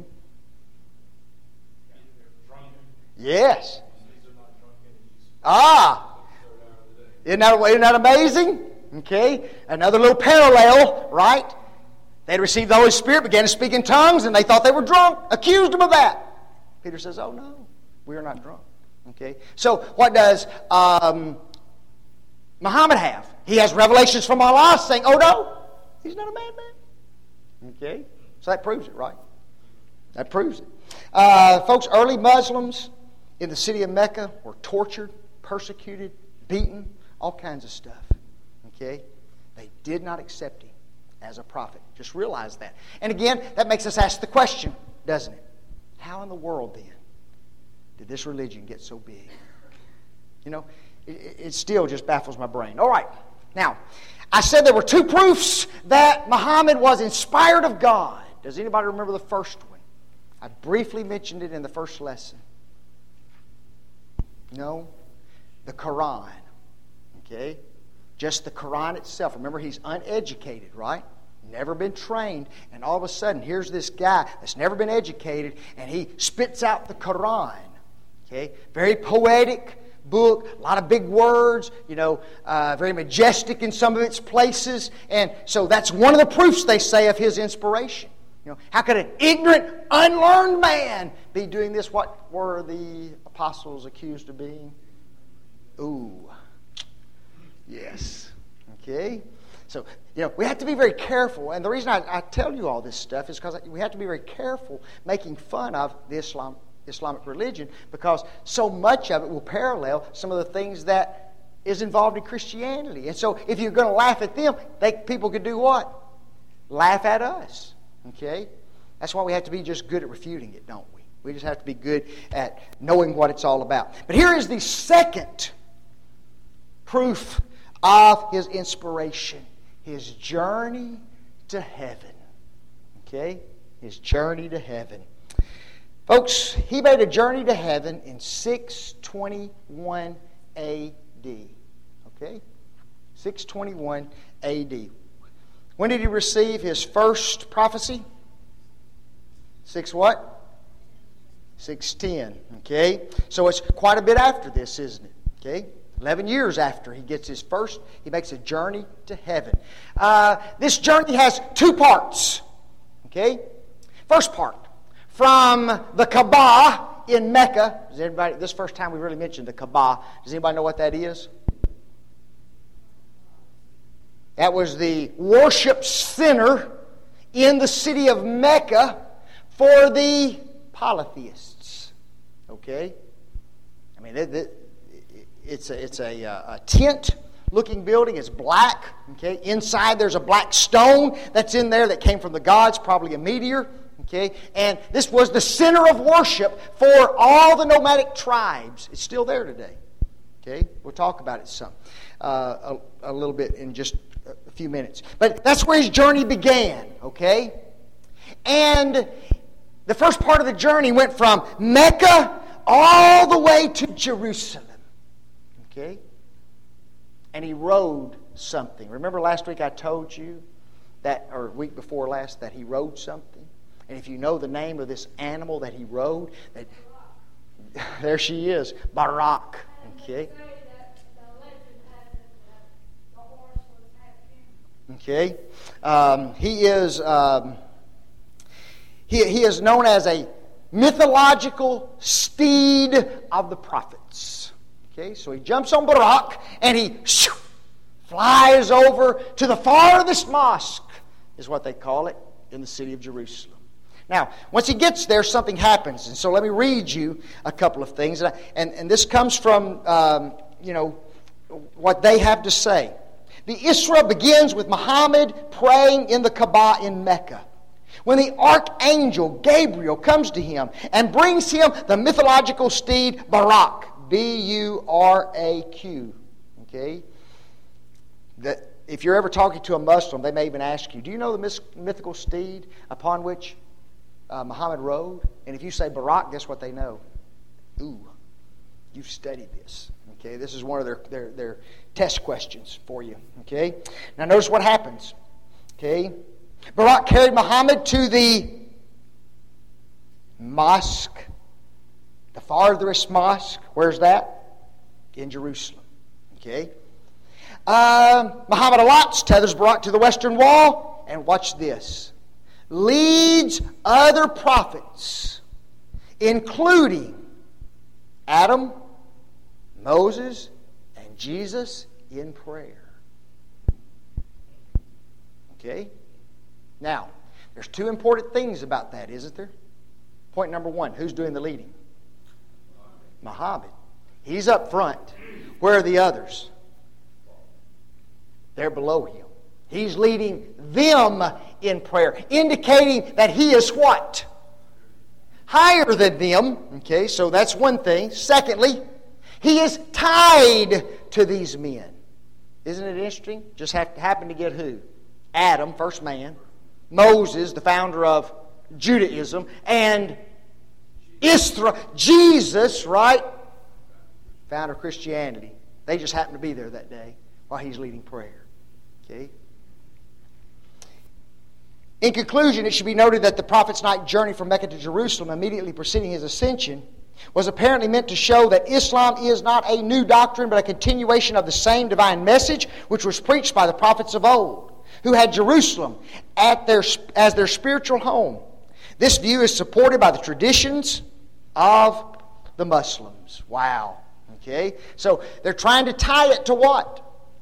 Yes. Isn't that amazing? Okay. Another little parallel, right? They had received the Holy Spirit, began to speak in tongues, and they thought they were drunk. Accused them of that. Peter says, oh no, we are not drunk. Okay. So what does Muhammad have? He has revelations from Allah saying, oh no, he's not a madman. Okay. So that proves it, right? That proves it. Folks, early Muslims in the city of Mecca were tortured, persecuted, beaten, all kinds of stuff. Okay? They did not accept him as a prophet. Just realize that. And again, that makes us ask the question, doesn't it? How in the world then did this religion get so big? You know, it still just baffles my brain. All right. Now, I said there were two proofs that Muhammad was inspired of God. Does anybody remember the first one? I briefly mentioned it in the first lesson. No? The Quran. Okay? Just the Quran itself. Remember, he's uneducated, right? Never been trained. And all of a sudden, here's this guy that's never been educated, and he spits out the Quran. Okay? Very poetic book, a lot of big words, very majestic in some of its places. And so that's one of the proofs, they say, of his inspiration. How could an ignorant, unlearned man be doing this? What were the apostles accused of being? Ooh. Yes. Okay? So, we have to be very careful. And the reason I tell you all this stuff is because we have to be very careful making fun of the Islamic religion, because so much of it will parallel some of the things that is involved in Christianity. And so if you're going to laugh at them, people could do what? Laugh at us. Okay? That's why we have to be just good at refuting it, don't we? We just have to be good at knowing what it's all about. But here is the second proof of his inspiration. His journey to heaven. Okay? His journey to heaven. Folks, he made a journey to heaven in 621 A.D. Okay? 621 A.D. When did he receive his first prophecy? 6 what? 610. Okay? So it's quite a bit after this, isn't it? Okay? 11 years after he gets his first, he makes a journey to heaven. This journey has two parts. Okay? First part. From the Kaaba in Mecca. Does anybody, this is the first time we really mentioned the Kaaba. Does anybody know what that is? That was the worship center in the city of Mecca for the polytheists. Okay? I mean, it's a tent-looking building. It's black. Okay? Inside there's a black stone that's in there that came from the gods, probably a meteor. Okay? And this was the center of worship for all the nomadic tribes. It's still there today. Okay? We'll talk about it some a little bit in just a few minutes. But that's where his journey began. Okay? And the first part of the journey went from Mecca all the way to Jerusalem. Okay? And he rode something. Remember last week I told you that, or week before last, that he rode something? And if you know the name of this animal that he rode, there she is, Barak. Okay? Okay? He is known as a mythological steed of the prophets. Okay? So he jumps on Barak and he flies over to the farthest mosque, is what they call it, in the city of Jerusalem. Now, once he gets there, something happens. And so let me read you a couple of things. And this comes from, what they have to say. The Isra begins with Muhammad praying in the Kaaba in Mecca. When the archangel Gabriel comes to him and brings him the mythological steed Barak, B-U-R-A-Q. Okay? If you're ever talking to a Muslim, they may even ask you, do you know the mythical steed upon which Muhammad rode? And if you say Barak, guess what they know? Ooh, you've studied this. Okay, this is one of their test questions for you. Okay, now notice what happens. Okay, Barak carried Muhammad to the mosque, the farthest mosque. Where's that? In Jerusalem. Okay. Muhammad allots, tethers Barak to the western wall, and watch this. Leads other prophets, including Adam, Moses, and Jesus, in prayer. Okay? Now, there's two important things about that, isn't there? Point number one, who's doing the leading? Muhammad. He's up front. Where are the others? They're below him. He's leading them in prayer, indicating that he is what? Higher than them. Okay, so that's one thing. Secondly, he is tied to these men. Isn't it interesting? Just happened to get who? Adam, first man. Moses, the founder of Judaism. And Isra, Jesus, right? Founder of Christianity. They just happened to be there that day while he's leading prayer. Okay? In conclusion, it should be noted that the prophet's night journey from Mecca to Jerusalem, immediately preceding his ascension, was apparently meant to show that Islam is not a new doctrine, but a continuation of the same divine message which was preached by the prophets of old, who had Jerusalem as their spiritual home. This view is supported by the traditions of the Muslims. Wow. Okay? So they're trying to tie it to what?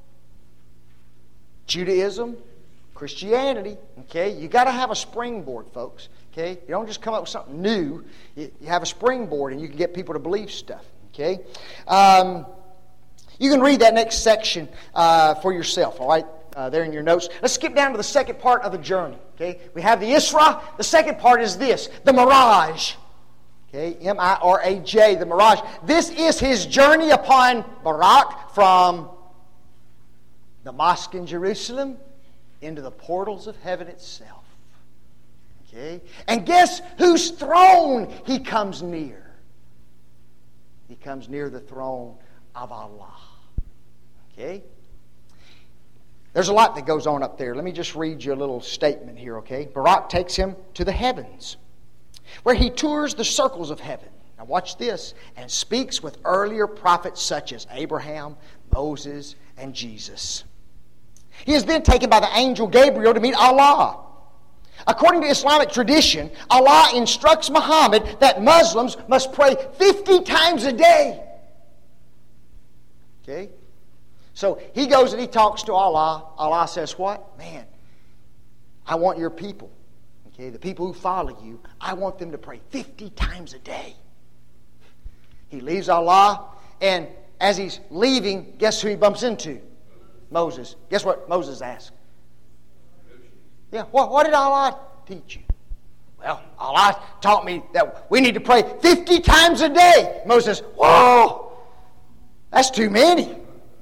Judaism, Christianity. Okay? You got to have a springboard, folks. Okay? You don't just come up with something new. You have a springboard and you can get people to believe stuff. Okay? You can read that next section for yourself, all right? There in your notes. Let's skip down to the second part of the journey. Okay? We have the Isra. The second part is this, the Miraj. Okay? M-I-R-A-J, the Miraj. This is his journey upon Barak from the mosque in Jerusalem into the portals of heaven itself. Okay? And guess whose throne he comes near? He comes near the throne of Allah. Okay? There's a lot that goes on up there. Let me just read you a little statement here, okay? Barak takes him to the heavens, where he tours the circles of heaven. Now watch this. And speaks with earlier prophets such as Abraham, Moses, and Jesus. He is then taken by the angel Gabriel to meet Allah. According to Islamic tradition, Allah instructs Muhammad that Muslims must pray 50 times a day. Okay? So he goes and he talks to Allah. Allah says what? Man, I want your people, okay, the people who follow you, I want them to pray 50 times a day. He leaves Allah, and as he's leaving, guess who he bumps into? Moses. Guess what Moses asked? Yeah, what did Allah teach you? Well, Allah taught me that we need to pray 50 times a day. Moses says, whoa, that's too many.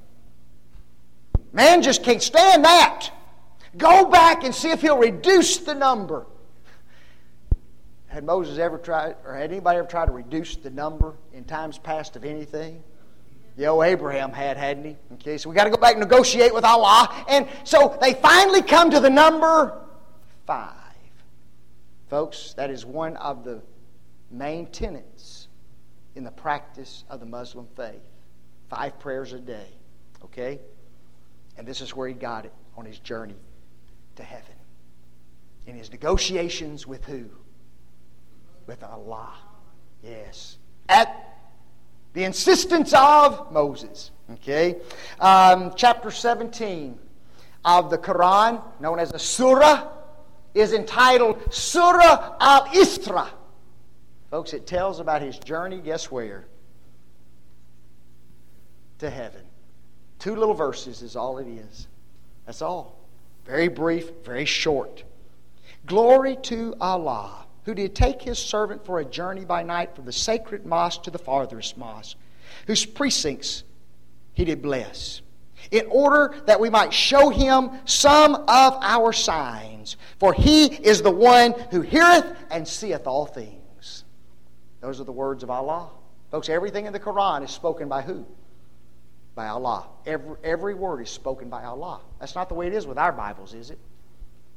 Man just can't stand that. Go back and see if he'll reduce the number. Had Moses ever tried, or had anybody ever tried to reduce the number in times past of anything? The old Abraham hadn't he? Okay, so we got to go back and negotiate with Allah. And so they finally come to the number 5. Folks, that is one of the main tenets in the practice of the Muslim faith. 5 prayers a day. Okay? And this is where he got it on his journey to heaven. In his negotiations with who? With Allah. Yes. At the insistence of Moses. Okay? Chapter 17 of the Quran, known as a surah, is entitled Surah Al-Isra. Folks, it tells about his journey, guess where? To heaven. 2 little verses is all it is. That's all. Very brief, very short. Glory to Allah, who did take his servant for a journey by night from the sacred mosque to the farthest mosque, whose precincts he did bless, in order that we might show him some of our signs. For he is the one who heareth and seeth all things. Those are the words of Allah. Folks, everything in the Quran is spoken by who? By Allah. Every word is spoken by Allah. That's not the way it is with our Bibles, is it?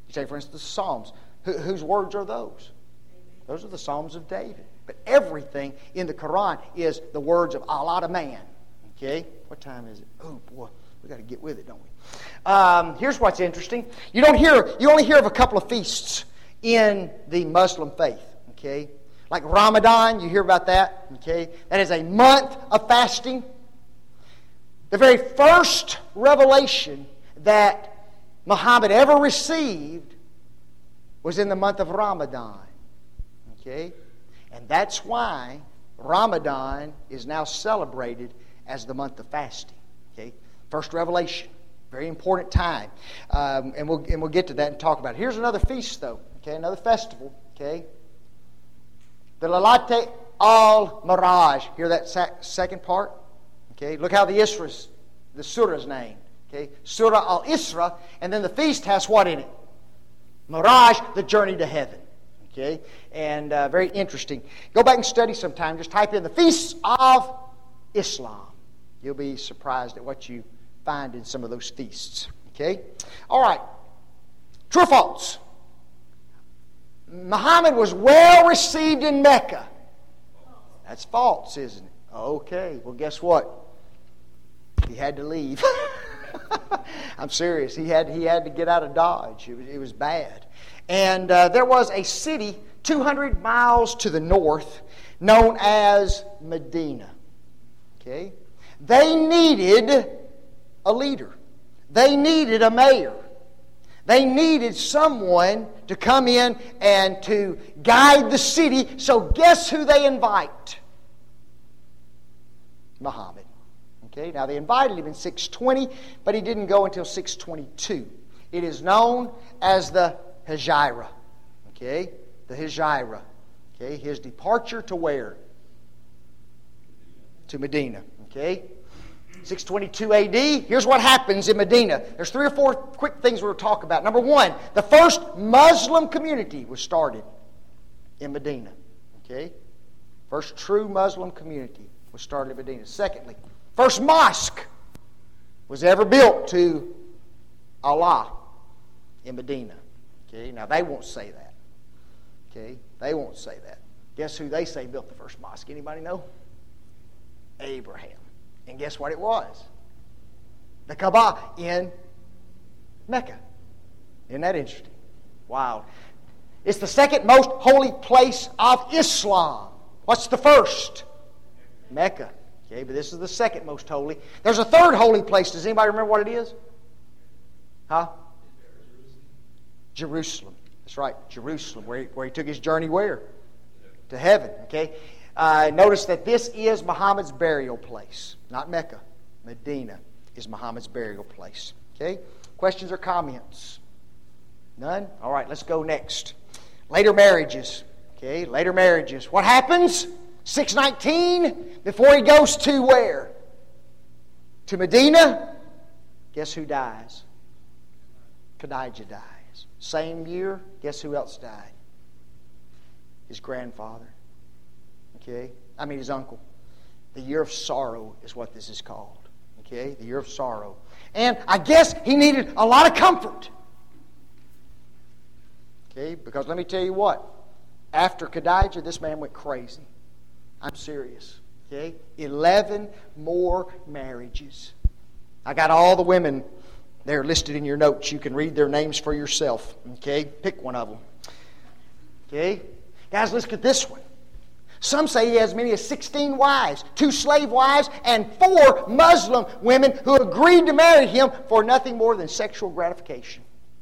You take, for instance, the Psalms. Whose words are those? Those are the Psalms of David. But everything in the Quran is the words of Allah, the man. Okay? What time is it? Oh, boy. We got to get with it, don't we? Here's what's interesting. You only hear of a couple of feasts in the Muslim faith. Okay? Like Ramadan, you hear about that. Okay? That is a month of fasting. The very first revelation that Muhammad ever received was in the month of Ramadan. Okay? And that's why Ramadan is now celebrated as the month of fasting. Okay? First revelation. Very important time. And we'll get to that and talk about it. Here's another feast, though. Okay? Another festival. Okay? The Laylat al-Miraj. Hear that second part? Okay? Look how the surah is named. Okay? Surah al-Isra. And then the feast has what in it? Miraj, the journey to heaven. Okay? And very interesting. Go back and study sometime. Just type in the feasts of Islam. You'll be surprised at what you find in some of those feasts. Okay? All right. True or false? Muhammad was well received in Mecca. That's false, isn't it? Okay. Well, guess what? He had to leave. I'm serious. He had to get out of Dodge. It was bad. And there was a city 200 miles to the north known as Medina. Okay? They needed a leader. They needed a mayor. They needed someone to come in and to guide the city. So guess who they invite? Muhammad. Okay, now they invited him in 620, but he didn't go until 622. It is known as the Hijrah. Okay, the Hijrah. Okay, his departure to where? To Medina. Okay, 622 AD. Here's what happens in Medina. There's 3 or 4 quick things we'll talk about. Number 1, the first Muslim community was started in Medina. Okay, first true Muslim community was started in Medina. Secondly, first mosque was ever built to Allah in Medina. Okay, now they won't say that. Okay, they won't say that. Guess who they say built the first mosque? Anybody know? Abraham. And guess what it was? The Kaaba in Mecca. Isn't that interesting? Wow. It's the second most holy place of Islam. What's the first? Mecca. Okay, but this is the second most holy. There's a third holy place. Does anybody remember what it is? Huh? Jerusalem. That's right, Jerusalem, where he took his journey where? To heaven. Okay. Notice that this is Muhammad's burial place, not Mecca. Medina is Muhammad's burial place. Okay. Questions or comments? None? All right, let's go next. Later marriages. Okay, later marriages. What happens? 619, before he goes to where? To Medina. Guess who dies? Khadijah dies. Same year, guess who else died? His grandfather. Okay? His uncle. The year of sorrow is what this is called. Okay? The year of sorrow. And I guess he needed a lot of comfort. Okay? Because let me tell you what. After Khadijah, this man went crazy. I'm serious. Okay? 11 more marriages. I got all the women there listed in your notes. You can read their names for yourself. Okay? Pick one of them. Okay? Guys, let's get this one. Some say he has as many as 16 wives, 2 slave wives, and 4 Muslim women who agreed to marry him for nothing more than sexual gratification.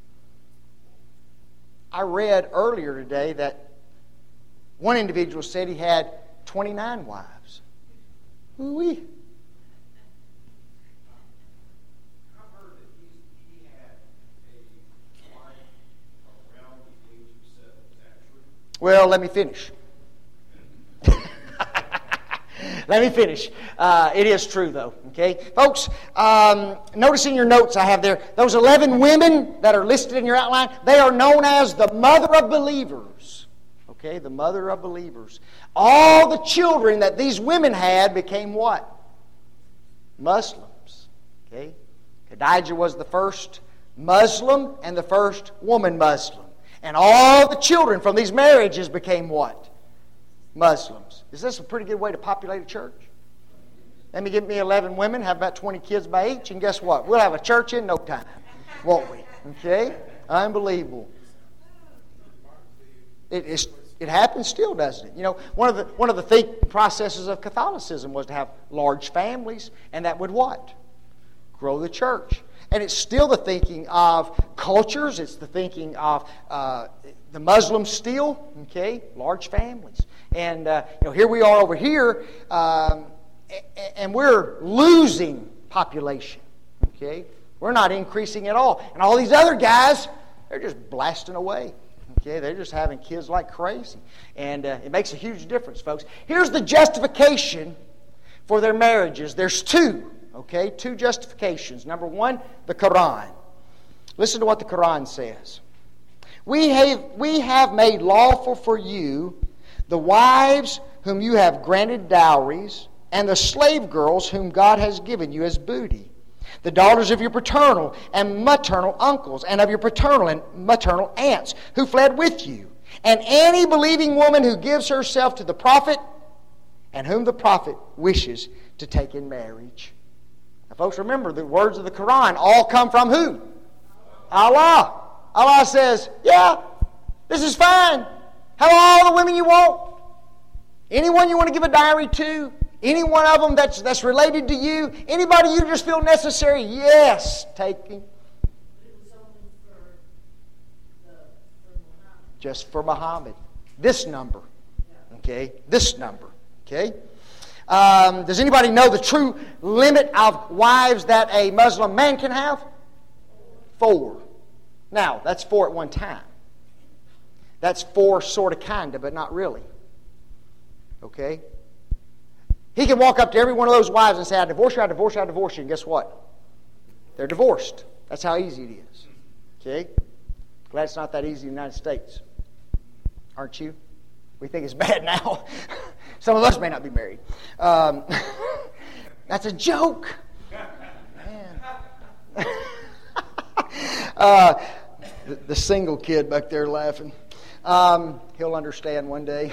I read earlier today that one individual said he had 29 wives. Ooh-wee. I've heard that he had a wife around the age of 7. Is that true? Well, let me finish. Let me finish. It is true, though. Okay, folks. Notice in your notes I have there those 11 women that are listed in your outline. They are known as the mother of believers. Okay, the mother of believers. All the children that these women had became what? Muslims. Okay, Khadijah was the first Muslim and the first woman Muslim. And all the children from these marriages became what? Muslims. Is this a pretty good way to populate a church? Let me get me 11 women, have about 20 kids by each, and guess what? We'll have a church in no time, won't we? Okay? Unbelievable. It happens still, doesn't it? You know, one of the thinking processes of Catholicism was to have large families, and that would what? Grow the church. And it's still the thinking of cultures. It's the thinking of the Muslims still, okay? Large families. And here we are over here, and we're losing population, okay? We're not increasing at all. And all these other guys, they're just blasting away. Okay, they're just having kids like crazy. And it makes a huge difference, folks. Here's the justification for their marriages. There's two, okay? Two justifications. Number one, the Quran. Listen to what the Quran says. We have made lawful for you the wives whom you have granted dowries, and the slave girls whom God has given you as booty, the daughters of your paternal and maternal uncles, and of your paternal and maternal aunts who fled with you, and any believing woman who gives herself to the prophet and whom the prophet wishes to take in marriage. Now, folks, remember the words of the Quran all come from who? Allah. Allah says, yeah, this is fine. Have all the women you want. Anyone you want to give a dowry to. Any one of them that's related to you. Anybody you just feel necessary. Yes, take him. It was only for Muhammad. Just for Muhammad. This number. Okay? This number. Okay? Does anybody know the true limit of wives that a Muslim man can have? 4. Now, that's 4 at one time. That's 4 sort of, kind of, but not really. Okay? He can walk up to every one of those wives and say, I divorce you, I divorce you, I divorce you. And guess what? They're divorced. That's how easy it is. Okay? Glad it's not that easy in the United States. Aren't you? We think it's bad now. Some of us may not be married. That's a joke. Man. The single kid back there laughing. He'll understand one day.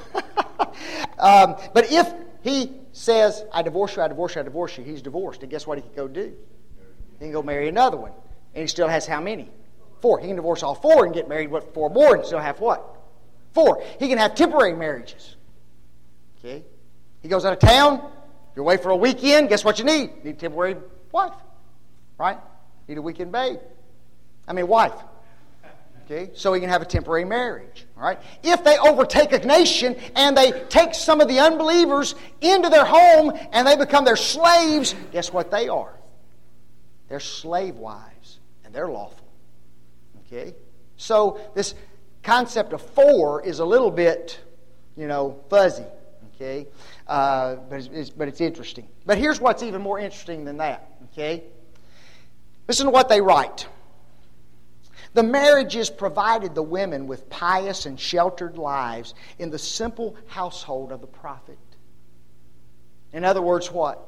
But if he says, I divorce you, I divorce you, I divorce you, he's divorced. And guess what he can go do? He can go marry another one. And he still has how many? 4. He can divorce all 4 and get married 4 more and still have what? 4. He can have temporary marriages. Okay? He goes out of town, you're away for a weekend, guess what you need? You need a temporary wife. Right? You need a weekend wife. Okay? So he can have a temporary marriage. All right? If they overtake a nation and they take some of the unbelievers into their home and they become their slaves, guess what they are? They're slave wives, and they're lawful. Okay? So this concept of 4 is a little bit, fuzzy. Okay? But it's interesting. But here's what's even more interesting than that. Okay? Listen to what they write. The marriages provided the women with pious and sheltered lives in the simple household of the prophet. In other words, what?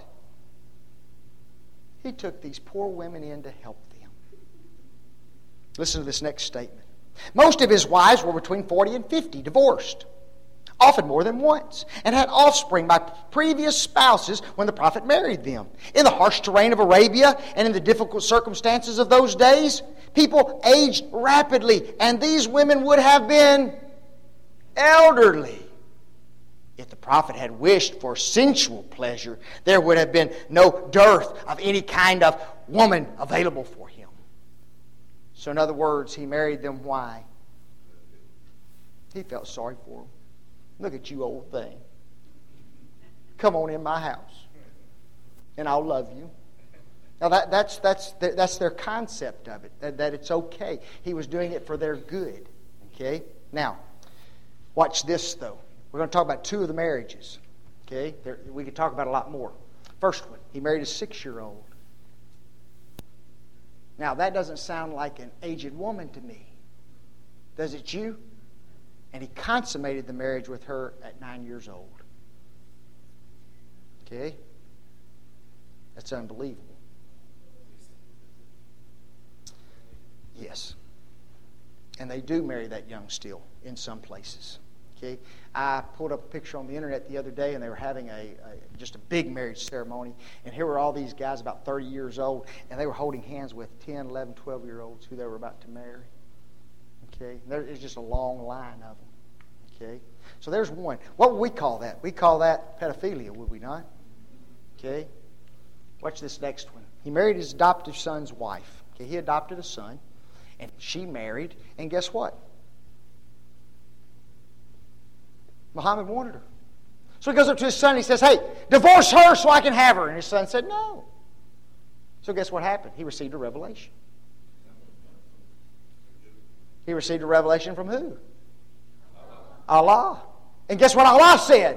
He took these poor women in to help them. Listen to this next statement. Most of his wives were between 40 and 50, divorced, often more than once, and had offspring by previous spouses when the prophet married them. In the harsh terrain of Arabia and in the difficult circumstances of those days, people aged rapidly, and these women would have been elderly. If the prophet had wished for sensual pleasure, there would have been no dearth of any kind of woman available for him. So in other words, he married them. Why? He felt sorry for them. Look at you, old thing. Come on in my house, and I'll love you. Now that's their concept of it. That it's okay. He was doing it for their good. Okay. Now, watch this though. We're going to talk about 2 of the marriages. Okay. We could talk about a lot more. First one, he married a 6-year-old. Now that doesn't sound like an aged woman to me. Does it you? And he consummated the marriage with her at 9 years old. Okay? That's unbelievable. Yes. And they do marry that young still in some places. Okay, I pulled up a picture on the internet the other day, and they were having just a big marriage ceremony. And here were all these guys about 30 years old, and they were holding hands with 10, 11, 12-year-olds who they were about to marry. Okay, there's just a long line of them. Okay, so there's one. What would we call that? We call that pedophilia, would we not? Okay, watch this next one. He married his adoptive son's wife. Okay, he adopted a son, and she married, and guess what? Muhammad wanted her. So he goes up to his son and he says, hey, divorce her so I can have her. And his son said, no. So guess what happened? He received a revelation. He received a revelation from who? Allah. And guess what Allah said?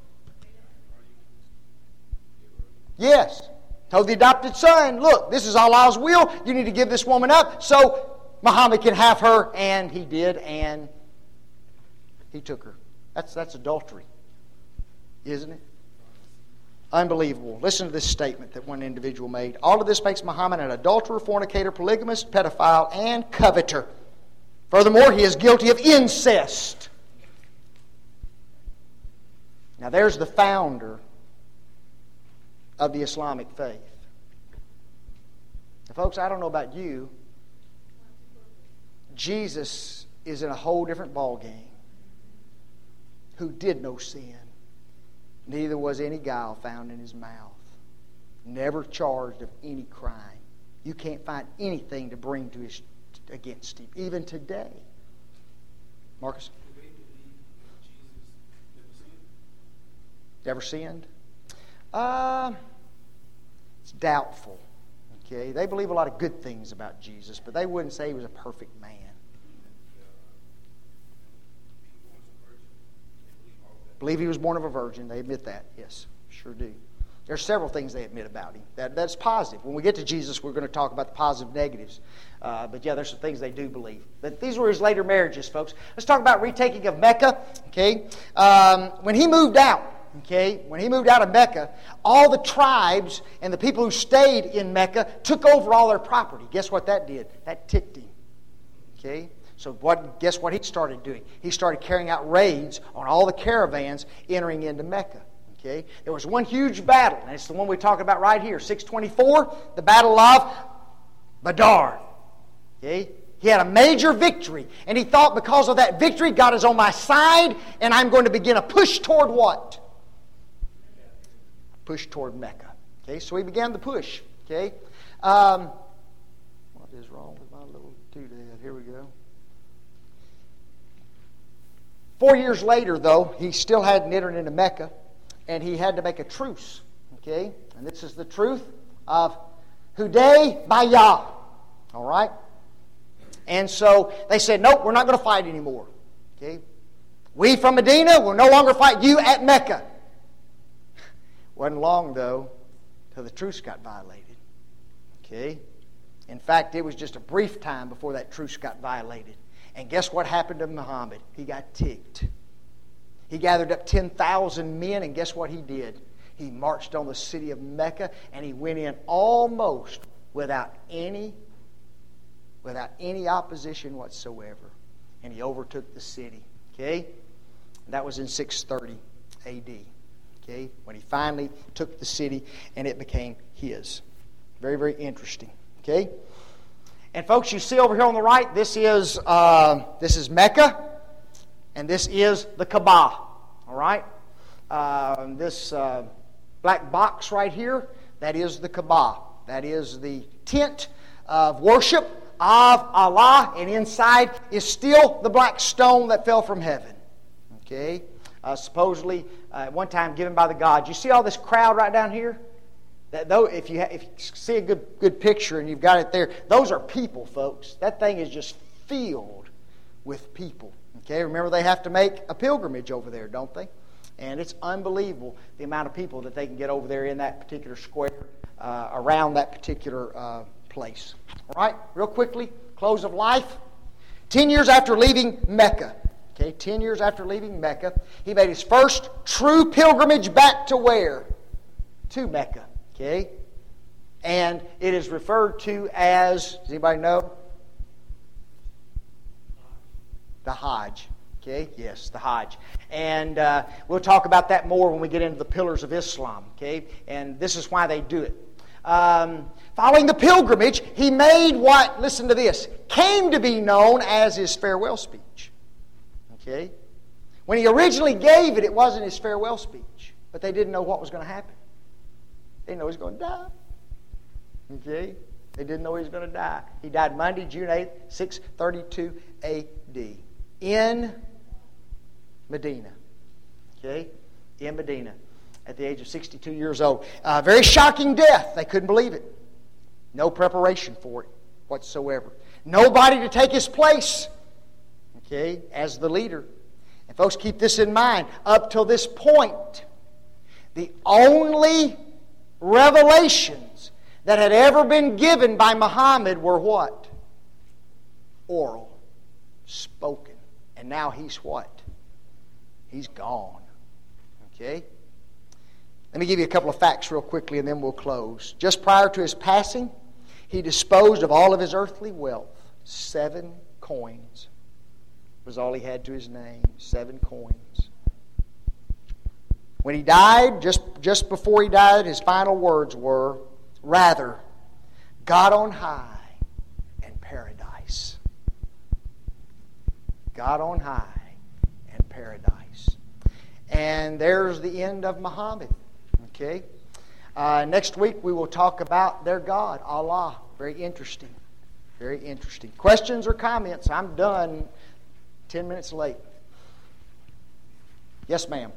Yes. Told the adopted son, look, this is Allah's will. You need to give this woman up so Muhammad can have her. And he did, and he took her. That's adultery, isn't it? Unbelievable. Listen to this statement that one individual made. All of this makes Muhammad an adulterer, fornicator, polygamist, pedophile, and coveter. Furthermore, he is guilty of incest. Now there's the founder of the Islamic faith. Now, folks, I don't know about you. Jesus is in a whole different ballgame. Who did no sin, neither was any guile found in his mouth. Never charged of any crime. You can't find anything to bring to against him, even today. Marcus? Do they believe that Jesus Never sinned? It's doubtful. Okay, they believe a lot of good things about Jesus, but they wouldn't say he was a perfect man. Believe he was born of a virgin. They admit that. Yes, sure do. There's several things they admit about him. That's positive. When we get to Jesus, we're going to talk about the positive negatives. But yeah, there's some things they do believe. But these were his later marriages, folks. Let's talk about retaking of Mecca. Okay, when he moved out of Mecca, all the tribes and the people who stayed in Mecca took over all their property. Guess what that did? That ticked him. Okay. So guess what he started doing? He started carrying out raids on all the caravans entering into Mecca. Okay? There was one huge battle, and it's the one we're talking about right here, 624, the Battle of Badr. Okay? He had a major victory, and he thought because of that victory, God is on my side, and I'm going to begin a push toward what? Push toward Mecca. Okay? So he began the push. Okay? What is wrong with my little doodad? Here we go. 4 years later, though, he still hadn't entered into Mecca, and he had to make a truce. Okay? And this is the truth of Hudaybiyah. All right? And so they said, nope, we're not going to fight anymore. Okay? We from Medina will no longer fight you at Mecca. Wasn't long, though, till the truce got violated. Okay? In fact, it was just a brief time before that truce got violated. And guess what happened to Muhammad? He got ticked. He gathered up 10,000 men, and guess what he did? He marched on the city of Mecca, and he went in almost without any opposition whatsoever. And he overtook the city. Okay? That was in 630 A.D. Okay? When he finally took the city, and it became his. Very, very interesting. Okay? And folks, you see over here on the right, this is Mecca, and this is the Kaaba. All right, this black box right here, that is the Kaaba. That is the tent of worship of Allah, and inside is still the black stone that fell from heaven. Okay, supposedly at one time given by the gods. You see all this crowd right down here? That though, if you see a good picture and you've got it there, those are people, folks. That thing is just filled with people. Okay, remember they have to make a pilgrimage over there, don't they? And it's unbelievable the amount of people that they can get over there in that particular square, around that particular place. All right, real quickly, close of life. 10 years after leaving Mecca, okay, 10 years after leaving Mecca, he made his first true pilgrimage back to where? To Mecca. Okay? And it is referred to as, does anybody know? The Hajj. Okay? Yes, the Hajj. And we'll talk about that more when we get into the pillars of Islam. Okay? And this is why they do it. Following the pilgrimage, he made what, listen to this, came to be known as his farewell speech. Okay? When he originally gave it, it wasn't his farewell speech. But they didn't know what was going to happen. They didn't know he was going to die. Okay? They didn't know he was going to die. He died Monday, June 8th, 632 A.D. in Medina. Okay? In Medina. At the age of 62 years old. Very shocking death. They couldn't believe it. No preparation for it whatsoever. Nobody to take his place. Okay? As the leader. And folks, keep this in mind. Up till this point, the only revelations that had ever been given by Muhammad were what? Oral. Spoken. And now he's what? He's gone. Okay? Let me give you a couple of facts real quickly and then we'll close. Just prior to his passing, he disposed of all of his earthly wealth. 7 coins was all he had to his name. 7 coins. When he died, just before he died, his final words were, rather, God on high and paradise. God on high and paradise. And there's the end of Muhammad. Okay? Next week we will talk about their God, Allah. Very interesting. Very interesting. Questions or comments? I'm done 10 minutes late. Yes, ma'am.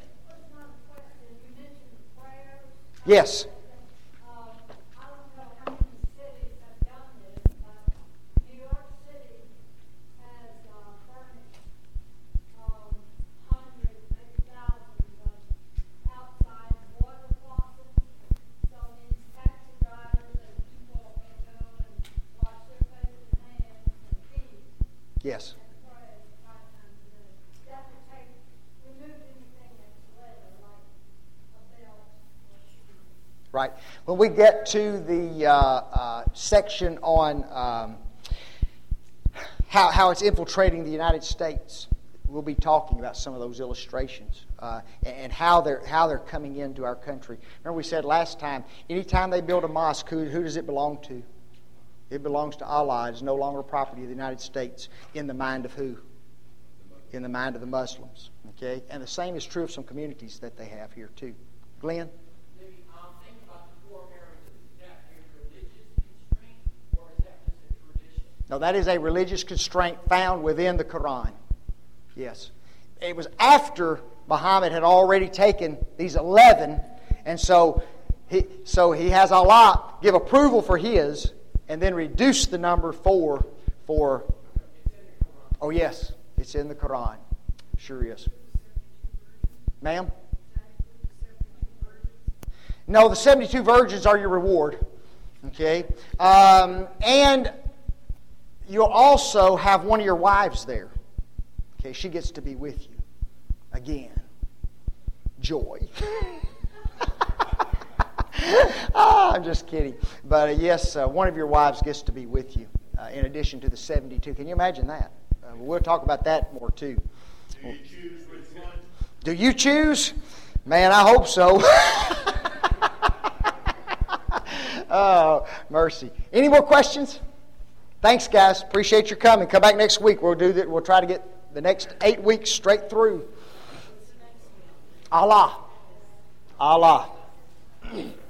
Yes. I don't know how many cities have done this, but New York City has furnished hundreds, maybe thousands of outside water faucets. So these taxi drivers and people can go and wash their faces and hands and feet Yes. and pray at the right time of day. That would remove anything that's leather, like a belt or shoe. Right. When we get to the section on how it's infiltrating the United States, we'll be talking about some of those illustrations and how they're coming into our country. Remember we said last time, anytime they build a mosque, who does it belong to? It belongs to Allah. It is no longer property of the United States in the mind of who? In the mind of the Muslims. Okay? And the same is true of some communities that they have here too. Glenn? Maybe think about the 4 marriages. Is that a religious constraint or is that just a tradition? No, that is a religious constraint found within the Quran. Yes. It was after Muhammad had already taken these 11, and so he has Allah give approval for his, and then reduce the number 4 for... Oh, yes. It's in the Quran. Sure is. Ma'am? No, the 72 virgins are your reward. Okay? And you'll also have one of your wives there. Okay? She gets to be with you. Again. Joy. I'm just kidding. But yes, one of your wives gets to be with you in addition to the 72. Can you imagine that? We'll talk about that more too. Do you choose which one? Do you choose? Man, I hope so. Oh, mercy. Any more questions? Thanks, guys. Appreciate your coming. Come back next week. We'll do that. We'll try to get the next 8 weeks straight through. Allah. Allah.